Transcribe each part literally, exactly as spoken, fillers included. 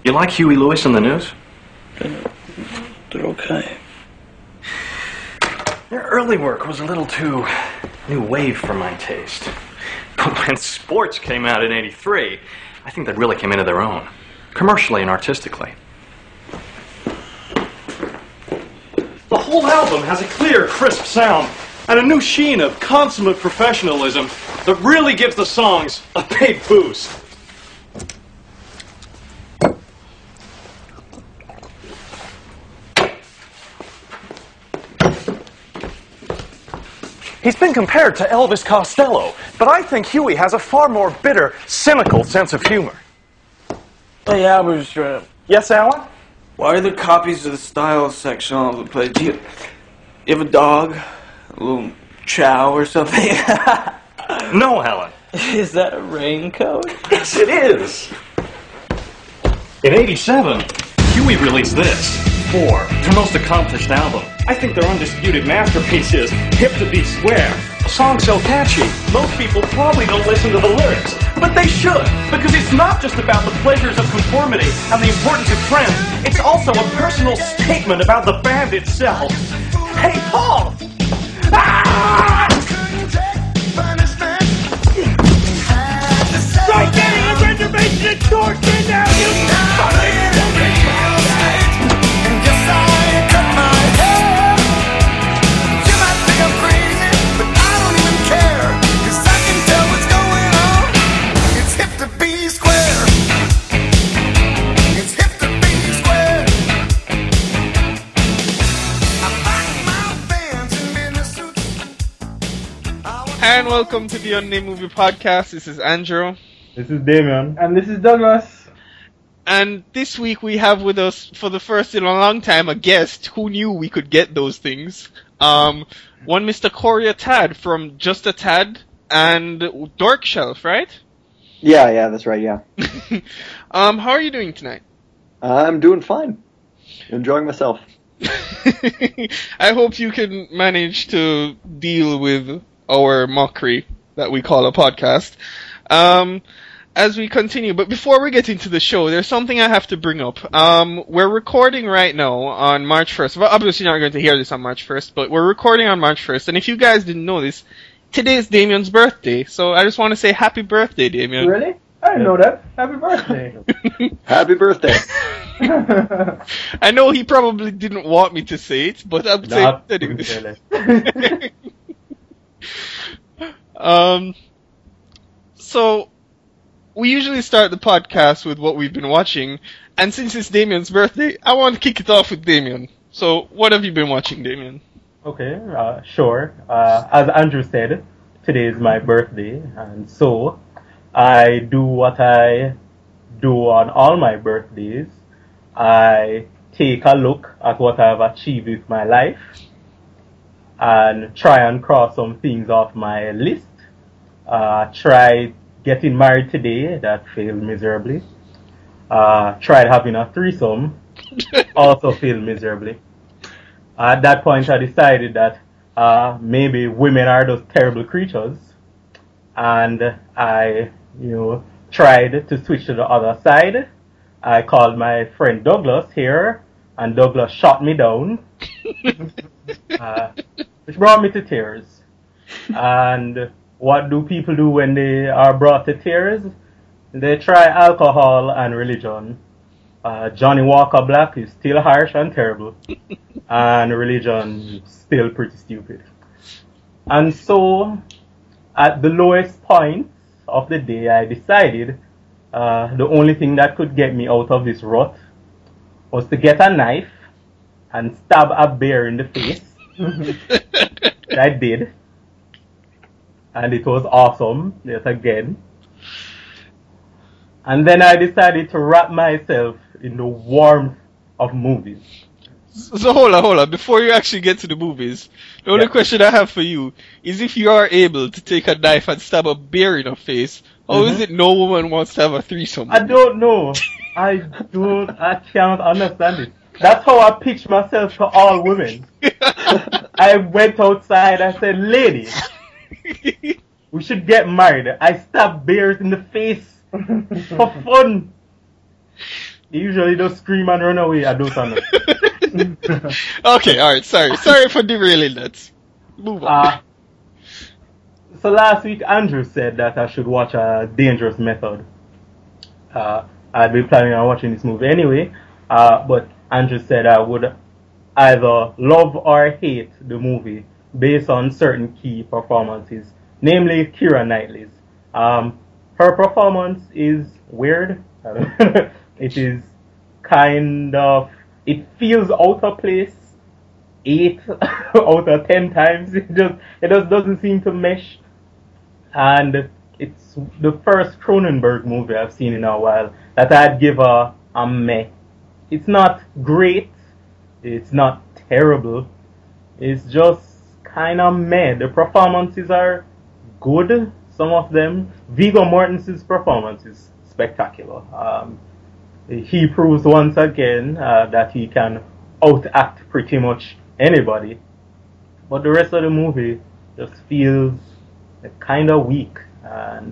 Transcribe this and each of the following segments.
You like Huey Lewis and the News? They're okay. Their early work was a little too new wave for my taste. But when Sports came out in eighty-three, I think they really came into their own, commercially and artistically. The whole album has a clear, crisp sound and a new sheen of consummate professionalism that really gives the songs a big boost. He's been compared to Elvis Costello, but I think Huey has a far more bitter, cynical sense of humor. Hey, Albert, Yes, Alan? why are there copies of the style section all over the place? Do you, you have a dog? A little chow or something? No, Alan. Is that a raincoat? Yes, it is. In eighty-seven, Huey released this, Four, their most accomplished album. I think their undisputed masterpiece is Hip to Be Square. A song so catchy, most people probably don't listen to the lyrics. But they should, because it's not just about the pleasures of conformity and the importance of trends. It's also a personal statement about the band itself. Hey, Paul! Ah! Start getting a reservation at Georgia now, you son. And welcome to the Unnamed Movie Podcast. This is Andrew. This is Damien. And this is Douglas. And this week we have with us, for the first in a long time, a guest who knew we could get those things. Um, one Mister Corey Tad from Just a Tad and Dork Shelf, right? Yeah, yeah, that's right, yeah. um, how are you doing tonight? I'm doing fine. Enjoying myself. I hope you can manage to deal with our mockery that we call a podcast um, as we continue. But before we get into the show, there's something I have to bring up. Um, we're recording right now on March first. Well, obviously you're not going to hear this on March first, but we're recording on March first. And if you guys didn't know this, today is Damien's birthday. So I just want to say happy birthday, Damien. Really? I didn't know that. Happy birthday. Happy birthday. I know he probably didn't want me to say it, but I'm saying it anyway. Um, so, we usually start the podcast with what we've been watching, and since it's Damien's birthday, I want to kick it off with Damien. So, what have you been watching, Damien? Okay, uh, sure. Uh, as Andrew said, today is my birthday, and so I do what I do on all my birthdays. I take a look at what I've achieved with my life, and try and cross some things off my list. Uh, tried getting married today, that failed miserably. Uh, tried having a threesome, also failed miserably. At that point I decided that uh, maybe women are those terrible creatures, and I, you know, tried to switch to the other side. I called my friend Douglas here, and Douglas shot me down. Uh, which brought me to tears. And what do people do when they are brought to tears? They try alcohol and religion. Uh, Johnny Walker Black is still harsh and terrible, and religion is still pretty stupid. And so, at the lowest point of the day, I decided uh, the only thing that could get me out of this rut was to get a knife and stab a bear in the face. I did. And it was awesome, yet again. And then I decided to wrap myself in the warmth of movies. So hold on, hold on. Before you actually get to the movies, the only yeah. question I have for you is if you are able to take a knife and stab a bear in the face, how mm-hmm. is it no woman wants to have a threesome? I don't know. I don't, I can't understand it. That's how I pitch myself to all women. I went outside, I said, lady, we should get married. I stab bears in the face for fun. He usually just scream and run away. I don't know. Okay, alright, sorry. Sorry for derailing that. Move on. Uh, so last week, Andrew said that I should watch a Dangerous Method. Uh, I'd be planning on watching this movie anyway, uh, but Andrew said I would either love or hate the movie based on certain key performances, namely Keira Knightley's. Um, her performance is weird. It is kind of, it feels out of place eight out of ten times. It just, it just doesn't seem to mesh. And it's the first Cronenberg movie I've seen in a while that I'd give a, a meh. It's not great. It's not terrible. It's just kind of meh. The performances are good, some of them. Viggo Mortensen's performance is spectacular. Um, he proves once again uh, that he can outact pretty much anybody. But the rest of the movie just feels kind of weak. And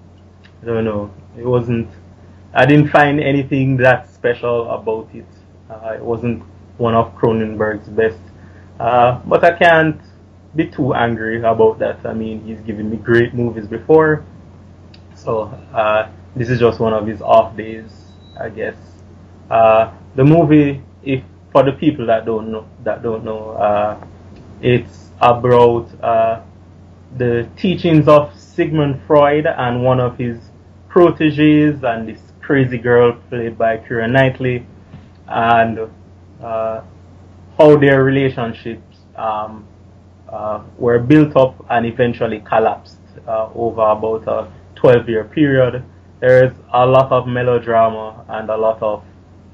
I don't know, it wasn't, I didn't find anything that special about it. Uh, it wasn't one of Cronenberg's best. Uh, but I can't be too angry about that. I mean, he's given me great movies before. So uh, this is just one of his off days, I guess. Uh, the movie, if for the people that don't know, that don't know, uh, it's about uh, the teachings of Sigmund Freud and one of his proteges, and this crazy girl played by Keira Knightley, and uh, how their relationships um, uh, were built up and eventually collapsed uh, over about a twelve-year period. There is a lot of melodrama and a lot of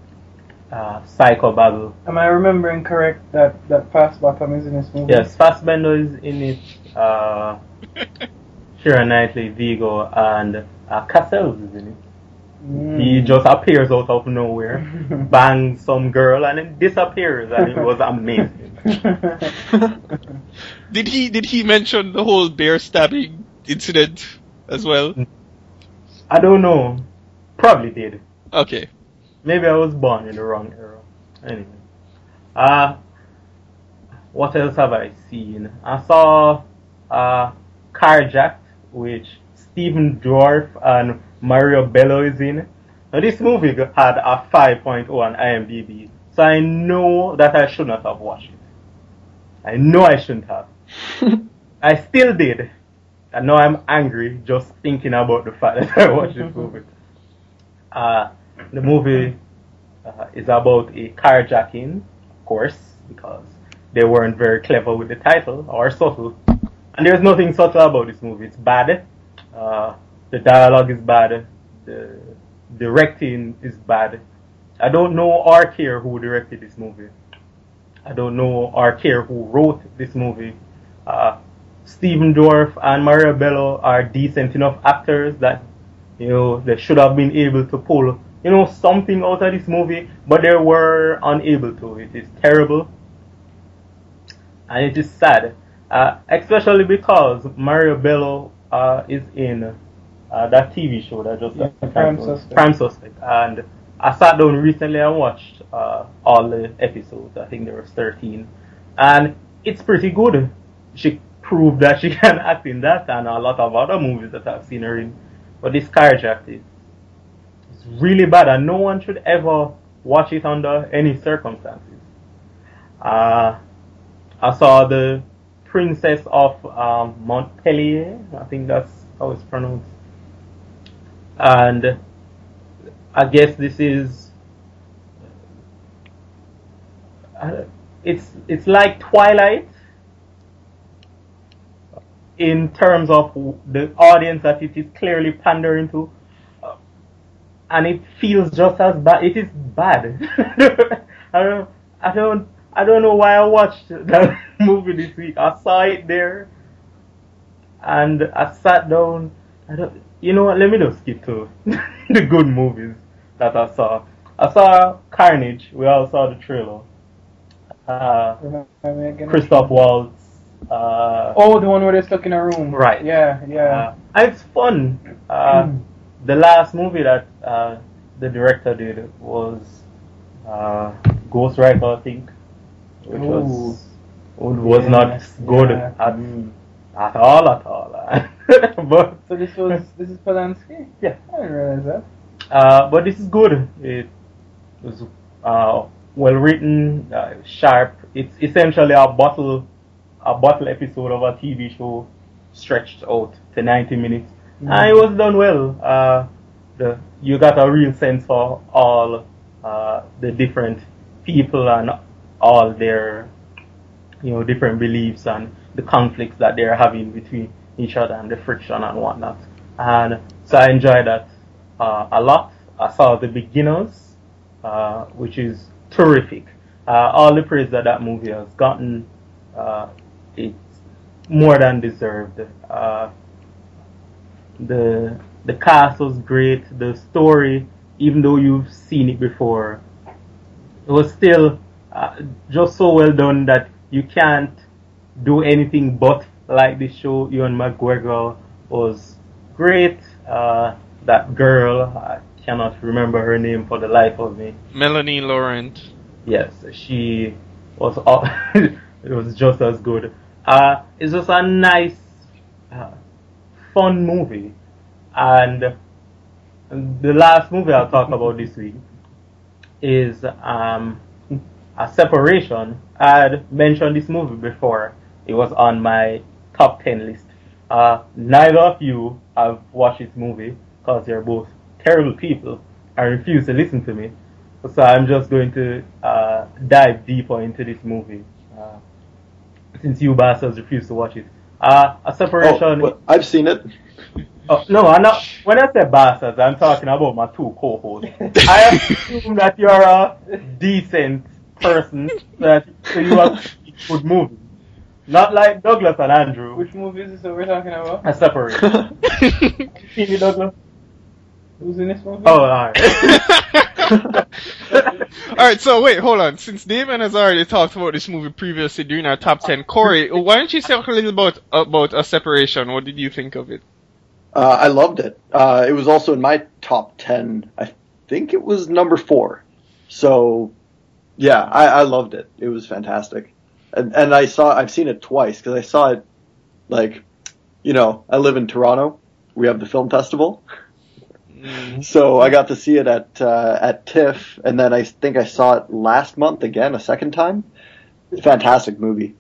uh, psychobabble. Am I remembering correct that that Fassbender is in this movie? Yes, Fassbender is in it. Uh, Keira Knightley, Viggo, and uh, Cassell is in it. Mm. He just appears out of nowhere, bangs some girl, and then disappears, and it was amazing. Did he did he mention the whole bear stabbing incident as well? I don't know. Probably did. Okay. Maybe I was born in the wrong era. Anyway. Uh, what else have I seen? I saw uh, Carjacked, which Stephen Dorff and Mario Bello is in. Now this movie had a five point oh on IMDb, so I know that I should not have watched it. I know I shouldn't have. I still did. And now I'm angry just thinking about the fact that I watched this movie. Uh, the movie uh, is about a carjacking, of course, because they weren't very clever with the title, or subtle. And there's nothing subtle about this movie. It's bad. Uh, the dialogue is bad. The directing is bad. I don't know or care who directed this movie. I don't know or care who wrote this movie. Uh, Stephen Dorff and Maria Bello are decent enough actors that, you know, they should have been able to pull, you know, something out of this movie, but they were unable to. It is terrible. And it is sad. Uh, especially because Maria Bello uh, is in uh, that T V show that just yeah, Prime Suspect. Prime Suspect. And I sat down recently and watched uh, all the episodes. I think there was thirteen. And it's pretty good. She proved that she can act in that and a lot of other movies that I've seen her in. But this Carjacked is it's really bad, and no one should ever watch it under any circumstances. Uh, I saw the Princess of um, Montpellier, I think that's how it's pronounced. And I guess this is uh, it's it's like Twilight in terms of the audience that it is clearly pandering to, uh, and it feels just as bad. It is bad. I don't I don't I don't know why I watched that movie this week. I saw it there, and I sat down. I don't, you know what? Let me just skip to the good movies that I saw. I saw Carnage. We all saw the trailer. Uh, Christoph Waltz. Uh, oh, the one where they're stuck in a room. Right. Yeah, yeah. Uh, it's fun. Uh, the last movie that uh, the director did was uh, Ghost Rider, I think, which was was Yeah, not good yeah. at, at all, at all. but So this was this is Polanski? Yeah. I didn't realize that. uh, but this is good. It was uh, well written, uh, sharp. It's essentially a bottle a bottle episode of a T V show stretched out to ninety minutes. Mm. And it was done well. Uh, the you got a real sense for all uh, the different people and all their you know different beliefs and the conflicts that they're having between each other and the friction and whatnot. And so I enjoyed that uh, a lot. I saw The Beginners, uh, which is terrific. Uh, all the praise that that movie has gotten, uh, it's more than deserved. Uh, the the cast was great. The story, even though you've seen it before, it was still uh, just so well done that you can't do anything but like this show. Ewan McGregor was great. Uh, that girl, I cannot remember her name for the life of me. Melanie Laurent. Yes, she was. All, it was just as good. Uh, it's just a nice, uh, fun movie, and the last movie I'll talk about this week is um, A Separation. I had mentioned this movie before. It was on my top ten list. Uh, neither of you have watched this movie because you're both terrible people and refuse to listen to me. So I'm just going to uh, dive deeper into this movie uh, since you bastards refuse to watch it. Uh, A Separation. Oh, well, I've seen it. Oh, no, I'm not. When I say bastards, I'm talking about my two co-hosts. I assume that you're a decent person, that so you have good movies. Not like Douglas and Andrew. Which movie is this that we're talking about? A Separation. See me, Douglas? Who's in this movie? Oh, alright. Alright, so wait, hold on. Since Damon has already talked about this movie previously during our top ten, Corey, why don't you talk a little about about A Separation? What did you think of it? Uh, I loved it. Uh, it was also in my top ten. I think it was number four. So, yeah, I, I loved it. It was fantastic. And, and I saw, I've seen it twice because I saw it, like, you know, I live in Toronto. We have the film festival. Mm. So I got to see it at uh, at TIFF, and then I think I saw it last month again, a second time. Fantastic movie.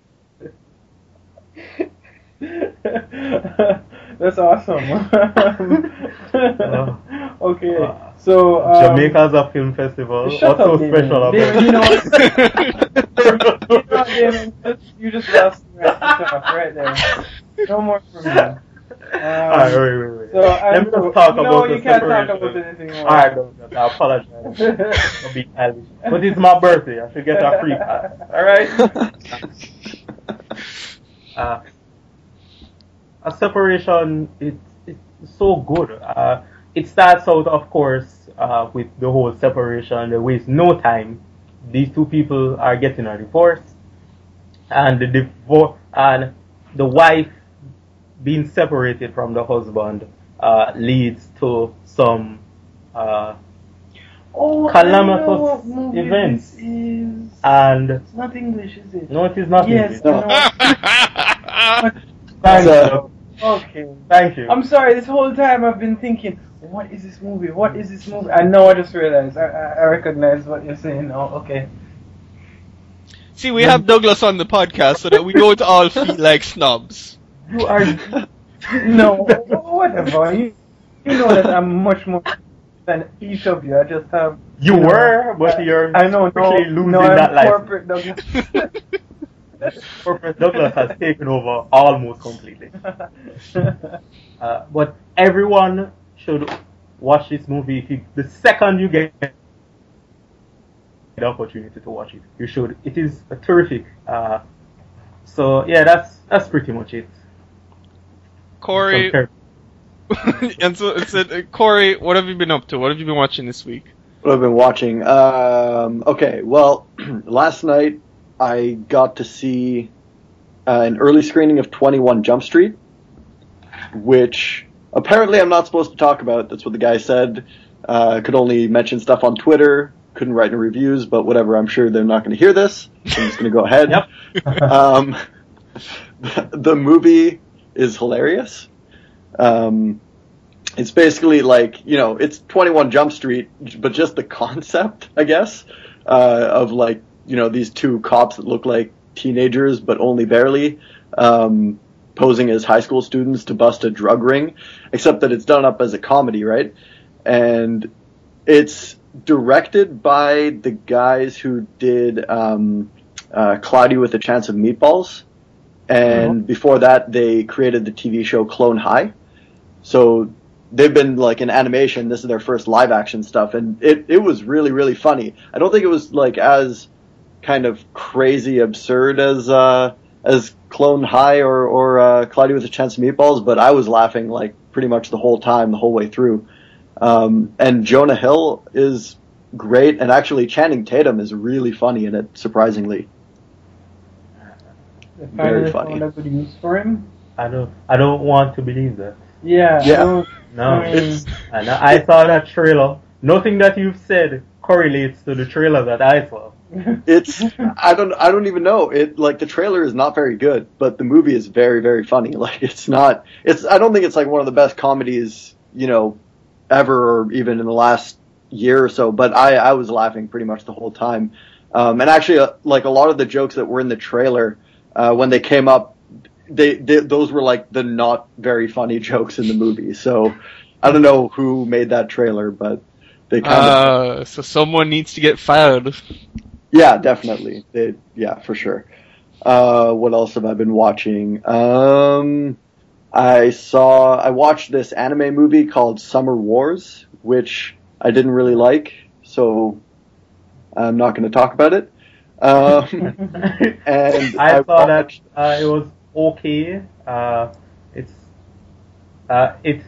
That's awesome. Uh, okay, uh, so um, Jamaica's a film festival. What's shut so up, Damon. special about Damon, it? you know what? You know what, Damon? Just- You just lost me right, right there. No more from me. Um, Alright, wait, wait, wait. So Let me just talk no, about you the can't separation. talk about anything more. Alright, no, no, I apologize. I'm being childish. But it's my birthday. I should get a free pass. Alright? Uh, A Separation, it's, it's so good. Uh, it starts out, of course, uh, with the whole separation. They waste no time. These two people are getting a divorce, and the divorce and the wife being separated from the husband uh, leads to some uh, Oh, calamitous I know what movie events. this is. And It's not English, is it? no, it is not. Yes, English. I know. Thank So- you. Okay. Thank you. I'm sorry, this whole time I've been thinking, what is this movie? What is this movie? I know, I just realized. I, I, I recognize what you're saying now. Okay. See, we have Douglas on the podcast so that we don't all feel like snobs. You are. No, whatever. You, you know that I'm much more than each of you. I just have. You know, were, but I- you're I know, no, quickly losing no, I'm that life. corporate Douglas. Corporate Douglas has taken over almost completely. Uh, but everyone should watch this movie. If you, the second you get the opportunity to watch it, you should. It is a terrific. Uh, so yeah, that's that's pretty much it. Corey, Some and so it said, uh, Corey, what have you been up to? What have you been watching this week? What I've been watching. Um, okay, well, last night I got to see uh, an early screening of twenty-one Jump Street, which apparently I'm not supposed to talk about. That's what the guy said. Uh, could only mention stuff on Twitter. Couldn't write any reviews, but whatever. I'm sure they're not going to hear this. So I'm just going to go ahead. Yep. um, the movie is hilarious. Um, it's basically like, you know, it's twenty-one Jump Street, but just the concept, I guess, uh, of like, you know, these two cops that look like teenagers, but only barely, um, posing as high school students to bust a drug ring, except that it's done up as a comedy, right? And it's directed by the guys who did um, uh, Cloudy with a Chance of Meatballs, and mm-hmm. before that they created the T V show Clone High. So they've been like in animation. This is their first live action stuff, and it, it was really, really funny. I don't think it was like as kind of crazy absurd as uh, as Clone High or, or uh, Cloudy with a Chance of Meatballs, but I was laughing like pretty much the whole time, the whole way through. Um, and Jonah Hill is great, and actually Channing Tatum is really funny in it, surprisingly. Very funny. Found a good use for him. I don't. I don't want to believe that. Yeah. Yeah. I don't, No. I mean, It's And I saw that trailer. Nothing that you've said correlates to the trailer that I saw. it's I don't I don't even know. It like the trailer is not very good, but the movie is very, very funny. Like it's not it's I don't think it's like one of the best comedies, you know, ever or even in the last year or so, but I, I was laughing pretty much the whole time. Um, and actually, uh, like a lot of the jokes that were in the trailer, uh, when they came up, they, they those were like the not very funny jokes in the movie. So I don't know who made that trailer, but they kind of... Uh, so someone needs to get fired. Yeah, definitely. They, yeah, for sure. Uh, what else have I been watching? Um, I saw, I watched this anime movie called Summer Wars, which I didn't really like, so I'm not going to talk about it. Um, and I, I saw watched, that uh, it was okay. Uh, it's, uh, it's.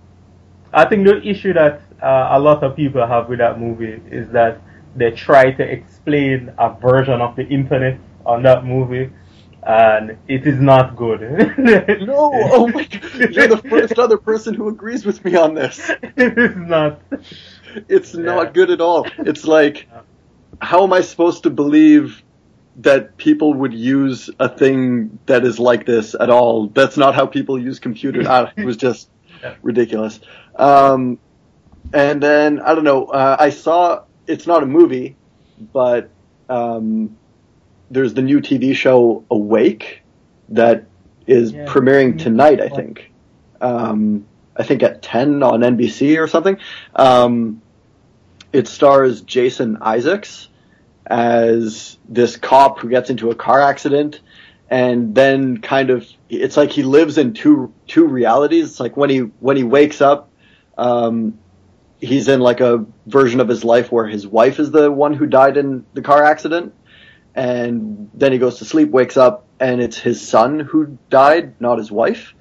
I think the issue that uh, a lot of people have with that movie is that they try to explain a version of the internet on that movie, and it is not good. No, oh my God, you're the first other person who agrees with me on this. It is not. It's Yeah. not good at all. It's like, how am I supposed to believe that people would use a thing that is like this at all? That's not how people use computers. Ah, it was just Yeah. ridiculous. Um, and then, I don't know, uh, I saw, it's not a movie, but um, there's the new T V show Awake that is Yeah. premiering tonight, I think. Um, I think at ten on N B C or something. Um, it stars Jason Isaacs as this cop who gets into a car accident, and then kind of it's like he lives in two two realities. It's like when he when he wakes up, um, he's in like a version of his life where his wife is the one who died in the car accident, and then he goes to sleep, wakes up, and it's his son who died, not his wife.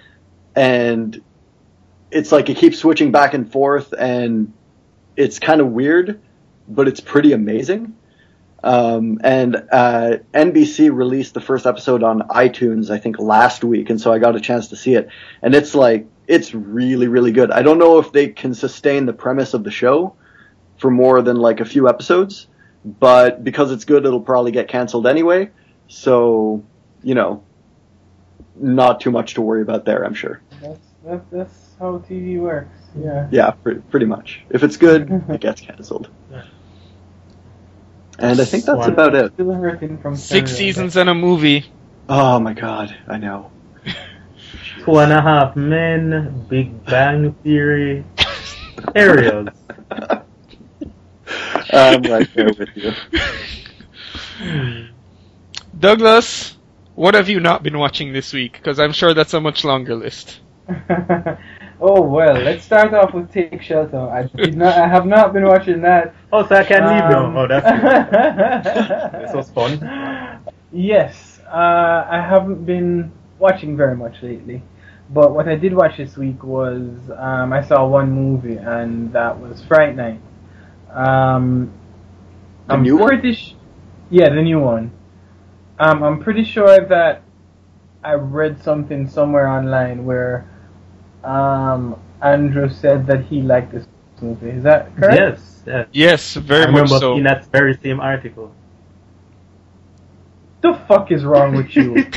And it's like it keeps switching back and forth, and it's kind of weird, but it's pretty amazing. Um, and uh, N B C released the first episode on iTunes, I think, last week, and so I got a chance to see it. And it's like, it's really, really good. I don't know if they can sustain the premise of the show for more than like a few episodes, but because it's good, it'll probably get canceled anyway. So, you know, not too much to worry about there, I'm sure. that's, that's, that's how T V works. Yeah. Yeah, pre- pretty much. If it's good, it gets canceled. And I think that's One. about it. Still hurting from Six Canada. seasons and a movie. Oh my god, I know. Two and a Half Men, Big Bang Theory, Aerials. I'm right there with you. Douglas, what have you not been watching this week? Because I'm sure that's a much longer list. Oh well, let's start off with Take Shelter. I did not. I have not been watching that. Oh, so I can leave now. Um, Oh, that's good. This was fun. Yes, uh, I haven't been watching very much lately, but what I did watch this week was um, I saw one movie, and that was Fright Night. Um, The I'm new one? pretty sh- yeah, the new one. Um, I'm pretty sure that I read something somewhere online where um, Andrew said that he liked this movie. Is that correct? Yes. yes. Yes, very I much remember so. seeing that very same article. The fuck is wrong with you?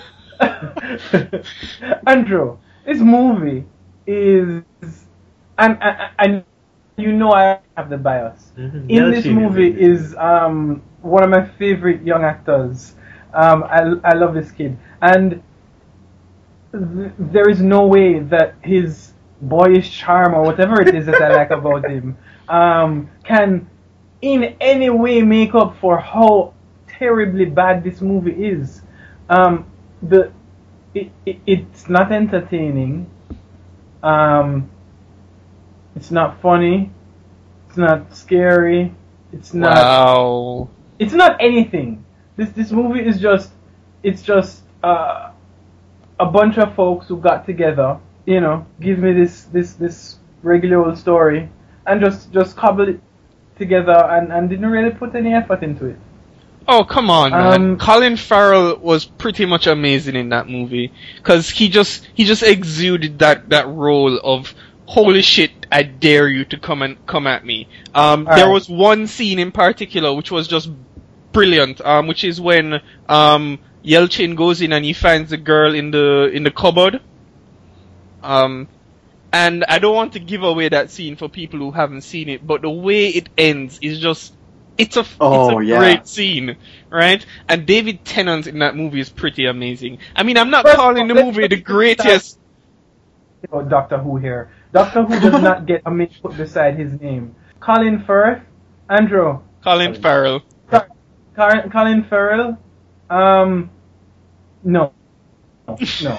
Andrew, this movie is, and, and, and you know I have the bias. Mm-hmm. In this Yelchin movie is- is um, one of my favorite young actors. Um, I, I love this kid. And th- there is no way that his boyish charm or whatever it is that I like about him um, can in any way make up for how terribly bad this movie is. Um, the it, it, it's not entertaining. Um, it's not funny. It's not scary. It's not. Wow. It's not anything. This this movie is just. It's just uh, a bunch of folks who got together. You know, give me this this this regular old story, and just just cobble it together, and, and didn't really put any effort into it. Oh, come on, man. Um, Colin Farrell was pretty much amazing in that movie. Cause he just, he just exuded that, that role of, holy shit, I dare you to come and, come at me. Um, All there right. was one scene in particular which was just brilliant, um, which is when, um, Yelchin goes in and he finds a girl in the, in the cupboard. Um, and I don't want to give away that scene for people who haven't seen it, but the way it ends is just, It's a, Oh, it's a yeah. great scene, right? And David Tennant in that movie is pretty amazing. I mean, I'm not First calling the of all, movie let's- the greatest. Oh, Doctor Who here. Doctor Who does not get a minute put beside his name. Colin Firth, Andrew, Colin Farrell. Car- Colin Farrell. Um, no, no, no.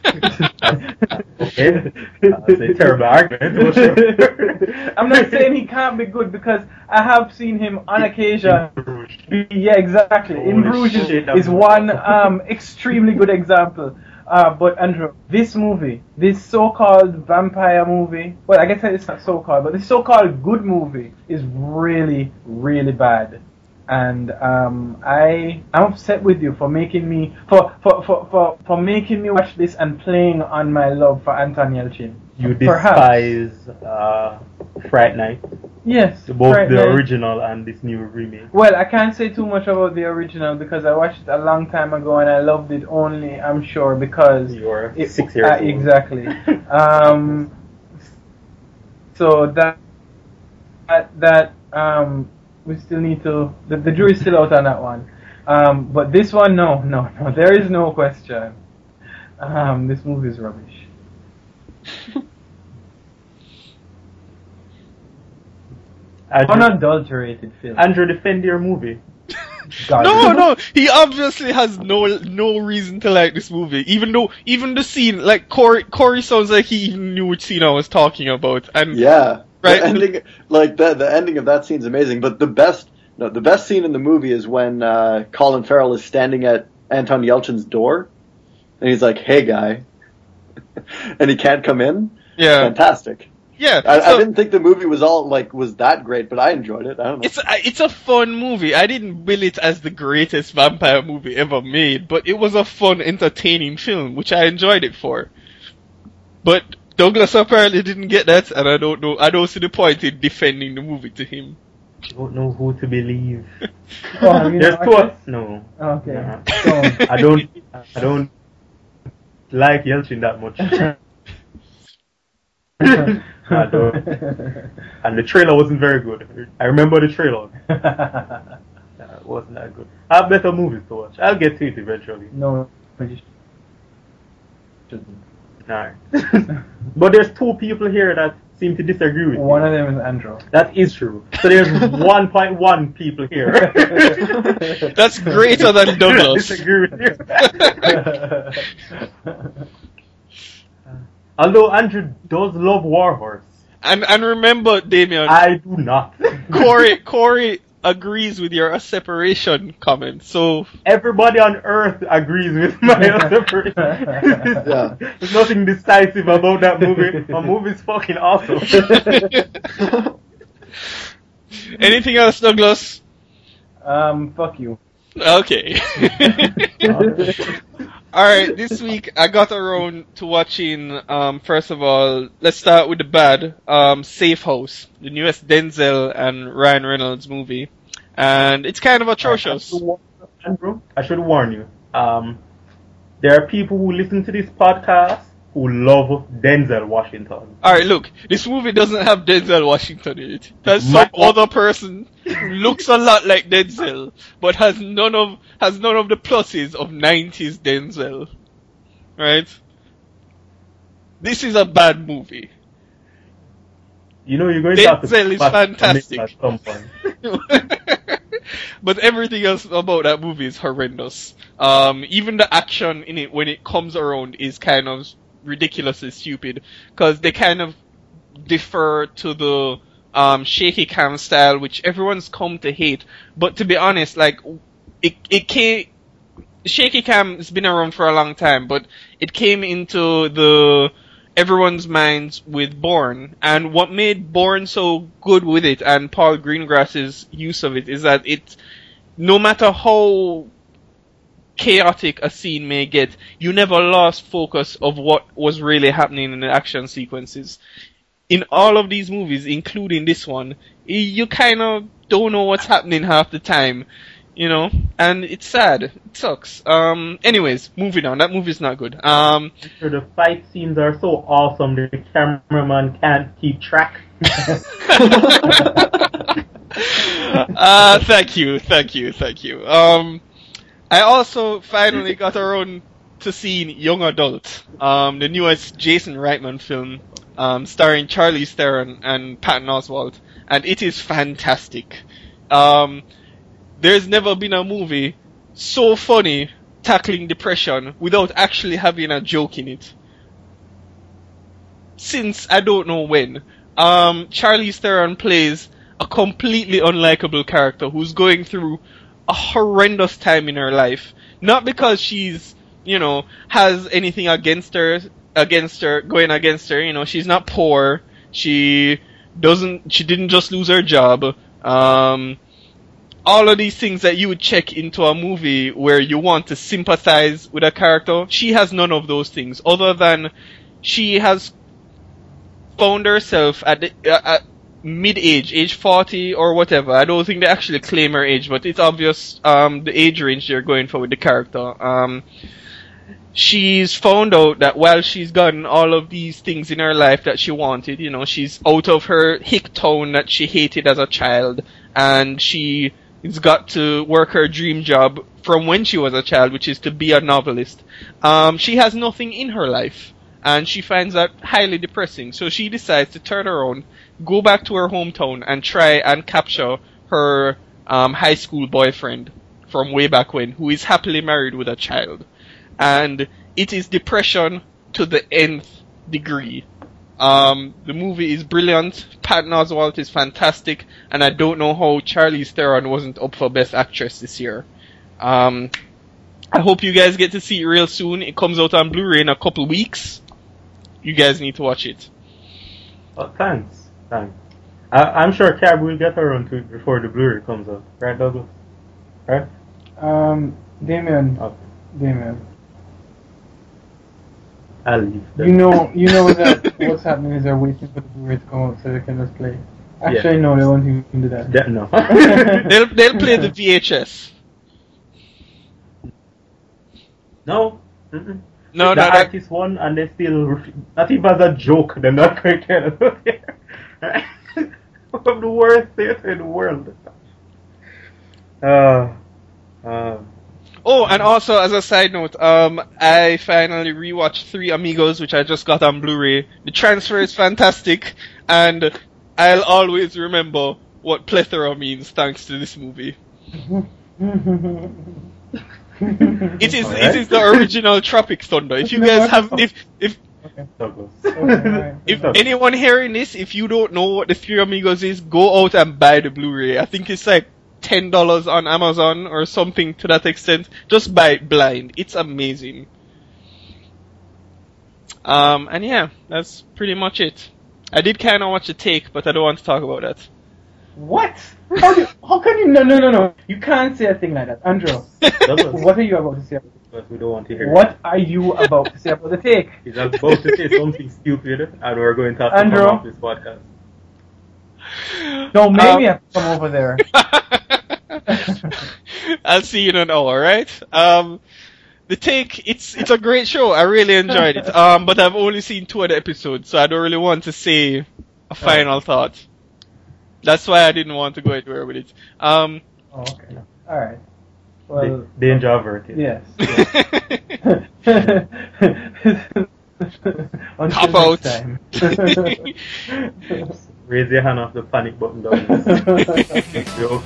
Okay. That's a terrible argument. but sure. I'm not saying he can't be good because I have seen him on occasion. be- Yeah, exactly. In Holy Bruges shit, that is movie. one um, extremely good example. Uh, but Andrew, this movie, this so-called vampire movie, well, I guess it's not so-called, but this so-called good movie is really, really bad. And um, I, I'm upset with you for making me, for, for, for, for, for making me watch this and playing on my love for Anton Yelchin. You Perhaps. despise uh, Fright Night, Yes, both right the now. original and this new remake. Well, I can't say too much about the original because I watched it a long time ago and I loved it only, I'm sure, because You're it, six years uh, old. exactly. um, so that that that um, we still need to. The, the jury's still out on that one. Um, but this one, no, no, no. There is no question. Um, this movie is rubbish. Andrew, Unadulterated film. Andrew, defend your movie. God. No, no, he obviously has no no reason to like this movie. Even though, even the scene, like Corey, Corey sounds like he even knew which scene I was talking about. And Yeah. Right. The ending, like the the ending of that scene's amazing. But the best, no, the best scene in the movie is when uh, Colin Farrell is standing at Anton Yelchin's door, and he's like, "Hey, guy," and he can't come in. yeah, Fantastic. yeah. I, I so- didn't think the movie was all like was that great, but I enjoyed it. I don't know. It's a, it's a fun movie. I didn't bill it as the greatest vampire movie ever made, but it was a fun, entertaining film, which I enjoyed it for. But Douglas apparently didn't get that, and I don't know. I don't see the point in defending the movie to him. Don't know who to believe. Oh, have you There's not two. watched of- No, Okay. Nah. So, I don't. I don't like Yelchin that much. I don't. And the trailer wasn't very good. I remember the trailer. Yeah, it wasn't that good. I have better movies to watch. I'll get to it eventually. no, but you shouldn't. Nah. But there's two people here that seem to disagree with One you. of them is Andrew. That is true. So there's one point one people here. That's greater than Douglas. disagree with you. Although Andrew does love Warhorse, And and remember, Damien, I do not. Corey Corey agrees with your separation comment. So Everybody on Earth agrees with my separation. Yeah. There's nothing decisive about that movie. My movie's fucking awesome. anything else, Douglas? um, fuck you. Okay. Alright, this week I got around to watching, um, first of all, let's start with the bad, um, Safe House, the newest Denzel and Ryan Reynolds movie. And it's kind of atrocious. I should warn you, Andrew, I should warn you. Um, there are people who listen to this podcast who love Denzel Washington. Alright, look, this movie doesn't have Denzel Washington in it. There's some My- other person who looks a lot like Denzel, but has none of has none of the pluses of nineties Denzel. Right? This is a bad movie. You know you're going to have to Denzel is pass fantastic. at some point. But everything else about that movie is horrendous. Um, even the action in it, when it comes around, is kind of ridiculously stupid. Because they kind of defer to the um, shaky cam style, which everyone's come to hate. But to be honest, like, it, it came... Shaky cam has been around for a long time, but it came into the everyone's minds with Bourne. And what made Bourne so good with it, and Paul Greengrass's use of it, is that it, no matter how chaotic a scene may get, you never lost focus of what was really happening in the action sequences. In all of these movies, including this one, you kind of don't know what's happening half the time. You know, and it's sad. It sucks. Um, anyways, moving on. That movie's not good. Um, Sure, the fight scenes are so awesome the cameraman can't keep track. uh, thank you, thank you, thank you. Um, I also finally got around to seeing Young Adult, um, the newest Jason Reitman film, um, starring Charlize Theron and Patton Oswalt, and it is fantastic. Um, There's never been a movie so funny tackling depression without actually having a joke in it. Since I don't know when. Um, Charlize Theron plays a completely unlikable character who's going through a horrendous time in her life. Not because she's, you know, has anything against her, against her, going against her, you know, she's not poor. She doesn't, she didn't just lose her job. Um, all of these things that you would check into a movie where you want to sympathize with a character, she has none of those things, other than she has found herself at, the, uh, at mid-age, age forty or whatever. I don't think they actually claim her age, but it's obvious um, the age range they're going for with the character. Um, she's found out that while she's gotten all of these things in her life that she wanted, you know, she's out of her hick town that she hated as a child, and she has got to work her dream job from when she was a child, which is to be a novelist. Um, she has nothing in her life, and she finds that highly depressing. So she decides to turn around, go back to her hometown, and try and capture her um, high school boyfriend from way back when, who is happily married with a child. And it is depression to the nth degree. Um, the movie is brilliant. Patton Oswalt is fantastic, and I don't know how Charlize Theron wasn't up for Best Actress this year. Um, I hope you guys get to see it real soon. It comes out on Blu-ray in a couple weeks. You guys need to watch it. Oh, thanks, thanks. I, I'm sure Cab will get around to it before the Blu-ray comes out, right, Douglas? Right? Um, Damien, Okay. Damien, I'll leave. you know, you know that what's happening is they're waiting for the Blu-ray to come out so they can just play. Actually, Yeah. no, they won't even do that. That, no. They'll they'll play the V H S. No. Mm-mm. No, the no, that, artist won, and they still, not even as a joke, they're not going to get it there. One of the worst theater in the world. Uh, uh, Oh, and also as a side note, um, I finally rewatched Three Amigos, which I just got on Blu-ray. The transfer is fantastic, and I'll always remember what plethora means thanks to this movie. It is Alright. it is the original Tropic Thunder. If you guys have if if Douglas. if anyone hearing this, if you don't know what the Three Amigos is, go out and buy the Blu-ray. I think it's like ten dollars on Amazon or something to that extent. Just buy it blind. It's amazing. Um, and yeah, that's pretty much it. I did kind of watch The Take, but I don't want to talk about that. What? How, do, how can you? No, no, no, no. You can't say a thing like that, Andrew. Douglas. What are you about to say about it? But we don't want to hear What it. are you about to say about the take? He's about to say something stupid, and we're going to have to Andrew? come off this podcast. Don't make Um, me have to come over there. I'll see you in an hour, right? Um, the take, it's it's a great show. I really enjoyed it. Um, but I've only seen two of the episodes, so I don't really want to say a final thought. That's why I didn't want to go anywhere with it. Um, Oh, okay. All right. Well, Da- danger averted. yes. yes. Until Cop next out. time. Raise your hand off the panic button down. Yo.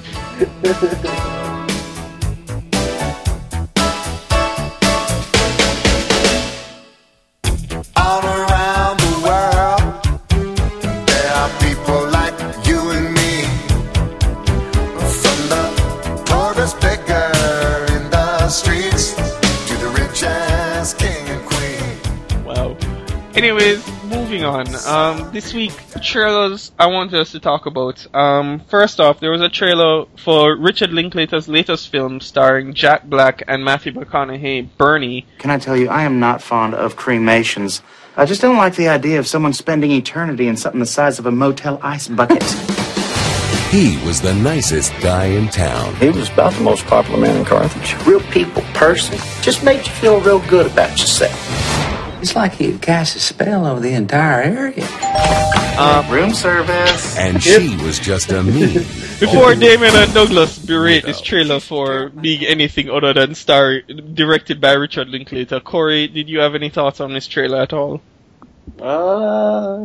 All around the world, there are people like you and me. From the poorest beggar in the streets to the richest king and queen. Wow. Anyways, moving on. Um, this week, trailers I wanted us to talk about. Um, first off, there was a trailer for Richard Linklater's latest film starring Jack Black and Matthew McConaughey, Bernie. Can I tell you, I am not fond of cremations. I just don't like the idea of someone spending eternity in something the size of a motel ice bucket. He was the nicest guy in town. He was about the most popular man in Carthage. Real people, person, just made you feel real good about yourself. It's like he had cast a spell over the entire area. Uh, room service. And she was just a mean. Before Damien and Douglas berate this trailer for being anything other than star directed by Richard Linklater, Corey, did you have any thoughts on this trailer at all? Uh,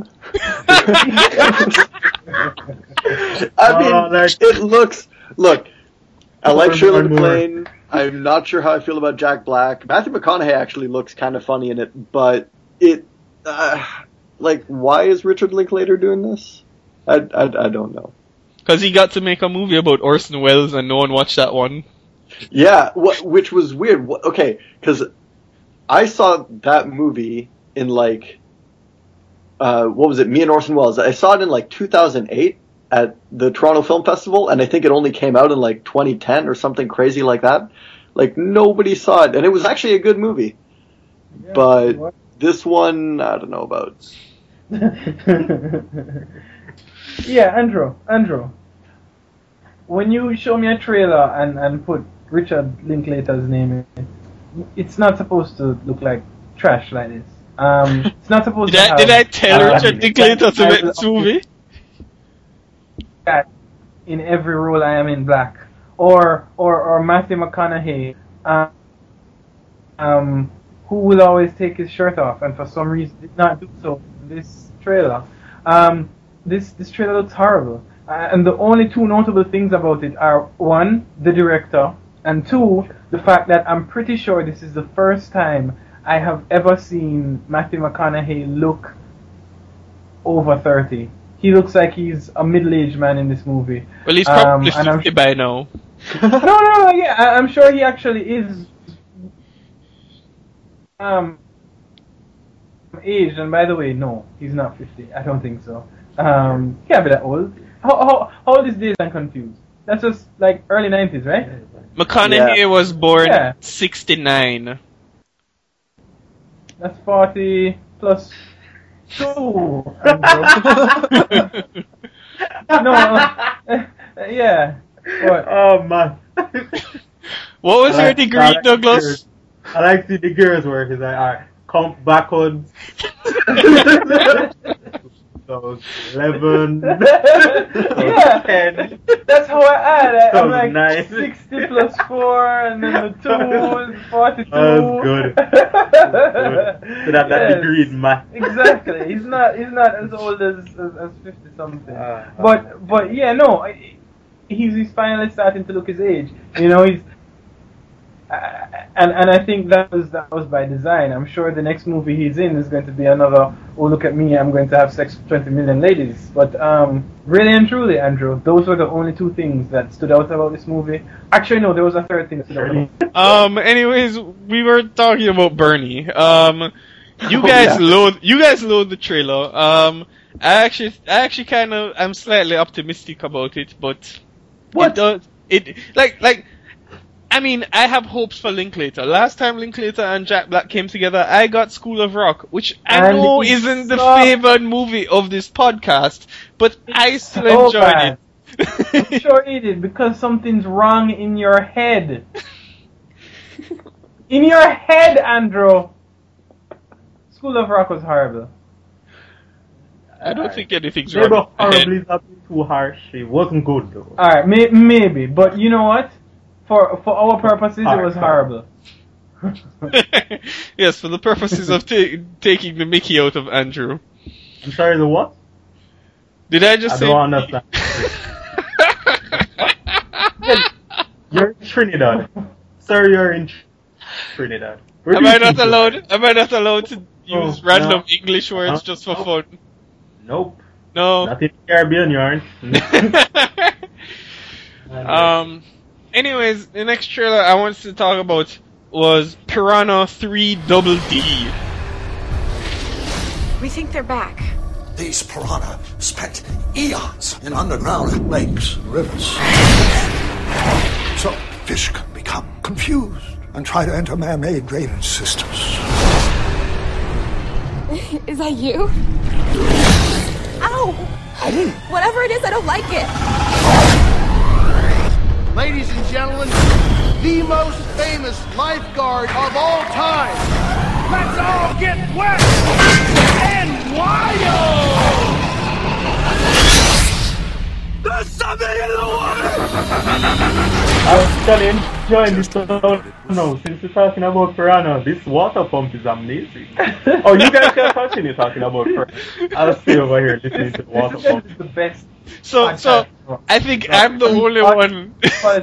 I mean, Oh, like- it looks. Look, I like More Shirley and more. MacLaine. I'm not sure how I feel about Jack Black. Matthew McConaughey actually looks kind of funny in it, but it, uh, like, why is Richard Linklater doing this? I, I, I don't know. Because he got to make a movie about Orson Welles and no one watched that one. Yeah, wh- which was weird. Wh- Okay, because I saw that movie in like, uh, what was it? Me and Orson Welles. I saw it in like two thousand eight at the Toronto Film Festival, and I think it only came out in like twenty ten or something crazy like that. Like nobody saw it, and it was actually a good movie. Yeah, But what? this one, I don't know about. Yeah, Andrew, Andrew. When you show me a trailer and, and put Richard Linklater's name in it, it's not supposed to look like trash like this. Um, it's not supposed Did to I, have, did I tell uh, Richard Linklater to make this movie? that in every role I am in black, or or or Matthew McConaughey, um, um, who will always take his shirt off, and for some reason did not do so in this trailer. Um, this this trailer looks horrible, uh, and the only two notable things about it are one, the director, and two, the fact that I'm pretty sure this is the first time I have ever seen Matthew McConaughey look over thirty. He looks like he's a middle-aged man in this movie. Well, he's Um, probably and I'm- fifty by now. no, no, no, yeah, I- I'm sure he actually is um aged. And by the way, no, he's not fifty. I don't think so. Um, he can't be that old. How how how old is Dazed and Confused? That's just like early nineties, right? McConaughey Yeah. was born Yeah. sixty-nine. That's forty plus two. no, uh, yeah. What? Oh man. What was I your like- degree, I like the Douglas? girls. I like to see the girls work. It's like, alright, come backwards. So eleven. Yeah, ten. that's how I add. I, I'm like Nice. sixty plus four, and then the two is forty-two. That's good. Good. So that, that Yes. degree is math. Exactly. He's not. He's not as old as as, as fifty something. Uh, but but yeah, no. I- He's he's finally starting to look his age. You know, he's. Uh, and and I think that was that was by design. I'm sure the next movie he's in is going to be another. Oh, look at me! I'm going to have sex with twenty million ladies. But um, really and truly, Andrew, those were the only two things that stood out about this movie. Actually, no, there was a third thing that stood out. About Um. Anyways, we were talking about Bernie. Um. You Oh, guys yeah. load. You guys load the trailer. Um. I actually, I actually kind of, I'm slightly optimistic about it, but What? It does. It like like. I mean, I have hopes for Linklater. Last time Linklater and Jack Black came together, I got School of Rock, which I And know it isn't the sucked. favored movie of this podcast, but I still so enjoyed bad. it. I'm sure you did, because something's wrong in your head. In your head, Andrew! School of Rock was horrible. I don't think anything's Maybe wrong. horribly is a bit too harsh. It wasn't good though. Alright, may- maybe, but you know what? For for our purposes, it was horrible. Yes, for the purposes of ta- taking the Mickey out of Andrew. I'm sorry, the what? Did I just I say... don't understand. You're in Trinidad. Sir, you're in Trinidad. Where Am do I you not think you allowed? Am I not allowed to Oh, use random no. English words No. just for Nope. fun? are? Nope. No. Not in the Caribbean, you aren't. um. Anyways, the next trailer I wanted to talk about was Piranha three Double D. We think they're back. These piranha spent eons in underground lakes and rivers. So fish can become confused and try to enter man-made drainage systems. Is that you? Ow! Whatever it is, I don't like it. Ladies and gentlemen, the most famous lifeguard of all time. Let's all get wet and wild! There's something in the water! I was actually enjoying this episode now. Since we're talking about Piranha, this water pump is amazing. Oh, you guys can continue talking about Piranha. I'll stay over here listening to the water pump. This is the best. So, so I think I'm the only one.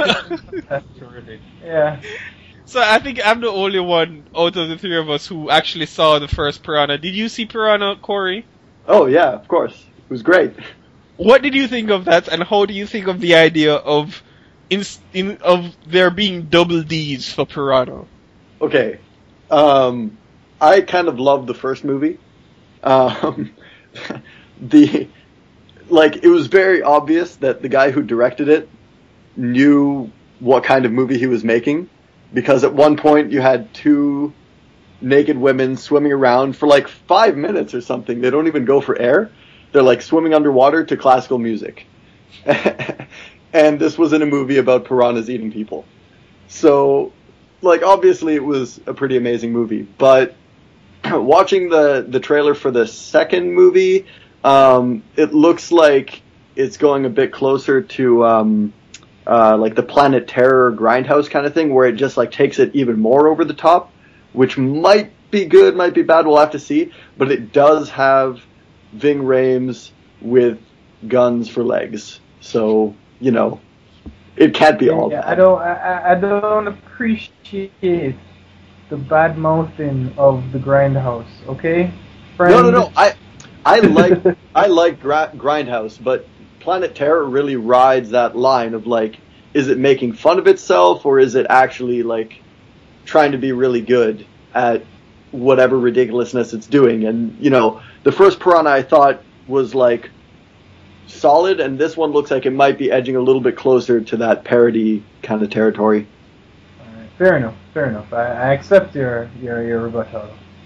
Yeah. So I think I'm the only one out of the three of us who actually saw the first Piranha. Did you see Piranha, Corey? Oh yeah, of course. It was great. What did you think of that, and how do you think of the idea of in, in of there being double D's for Piranha? Okay, um, I kind of loved the first movie. Um, the like it was very obvious that the guy who directed it knew what kind of movie he was making, because at one point you had two naked women swimming around for like five minutes or something. They don't even go for air. They're like swimming underwater to classical music. And this was in a movie about piranhas eating people. So, like, obviously it was a pretty amazing movie. But watching the, the trailer for the second movie, um, it looks like it's going a bit closer to, um, uh, like the Planet Terror Grindhouse kind of thing, where it just, like, takes it even more over the top, which might be good, might be bad, we'll have to see. But it does have Ving Rhames with guns for legs, so you know it can't be all Yeah, bad. I don't. I, I don't appreciate the bad mouthing of the Grindhouse. Okay. Friend? No, no, no. I I like I like Gra- Grindhouse, but Planet Terror really rides that line of like, is it making fun of itself or is it actually like trying to be really good at whatever ridiculousness it's doing? And you know, the first Piranha I thought was like solid, and this one looks like it might be edging a little bit closer to that parody kind of territory. Alright, fair enough. Fair enough. I, I accept your your your rebuttal.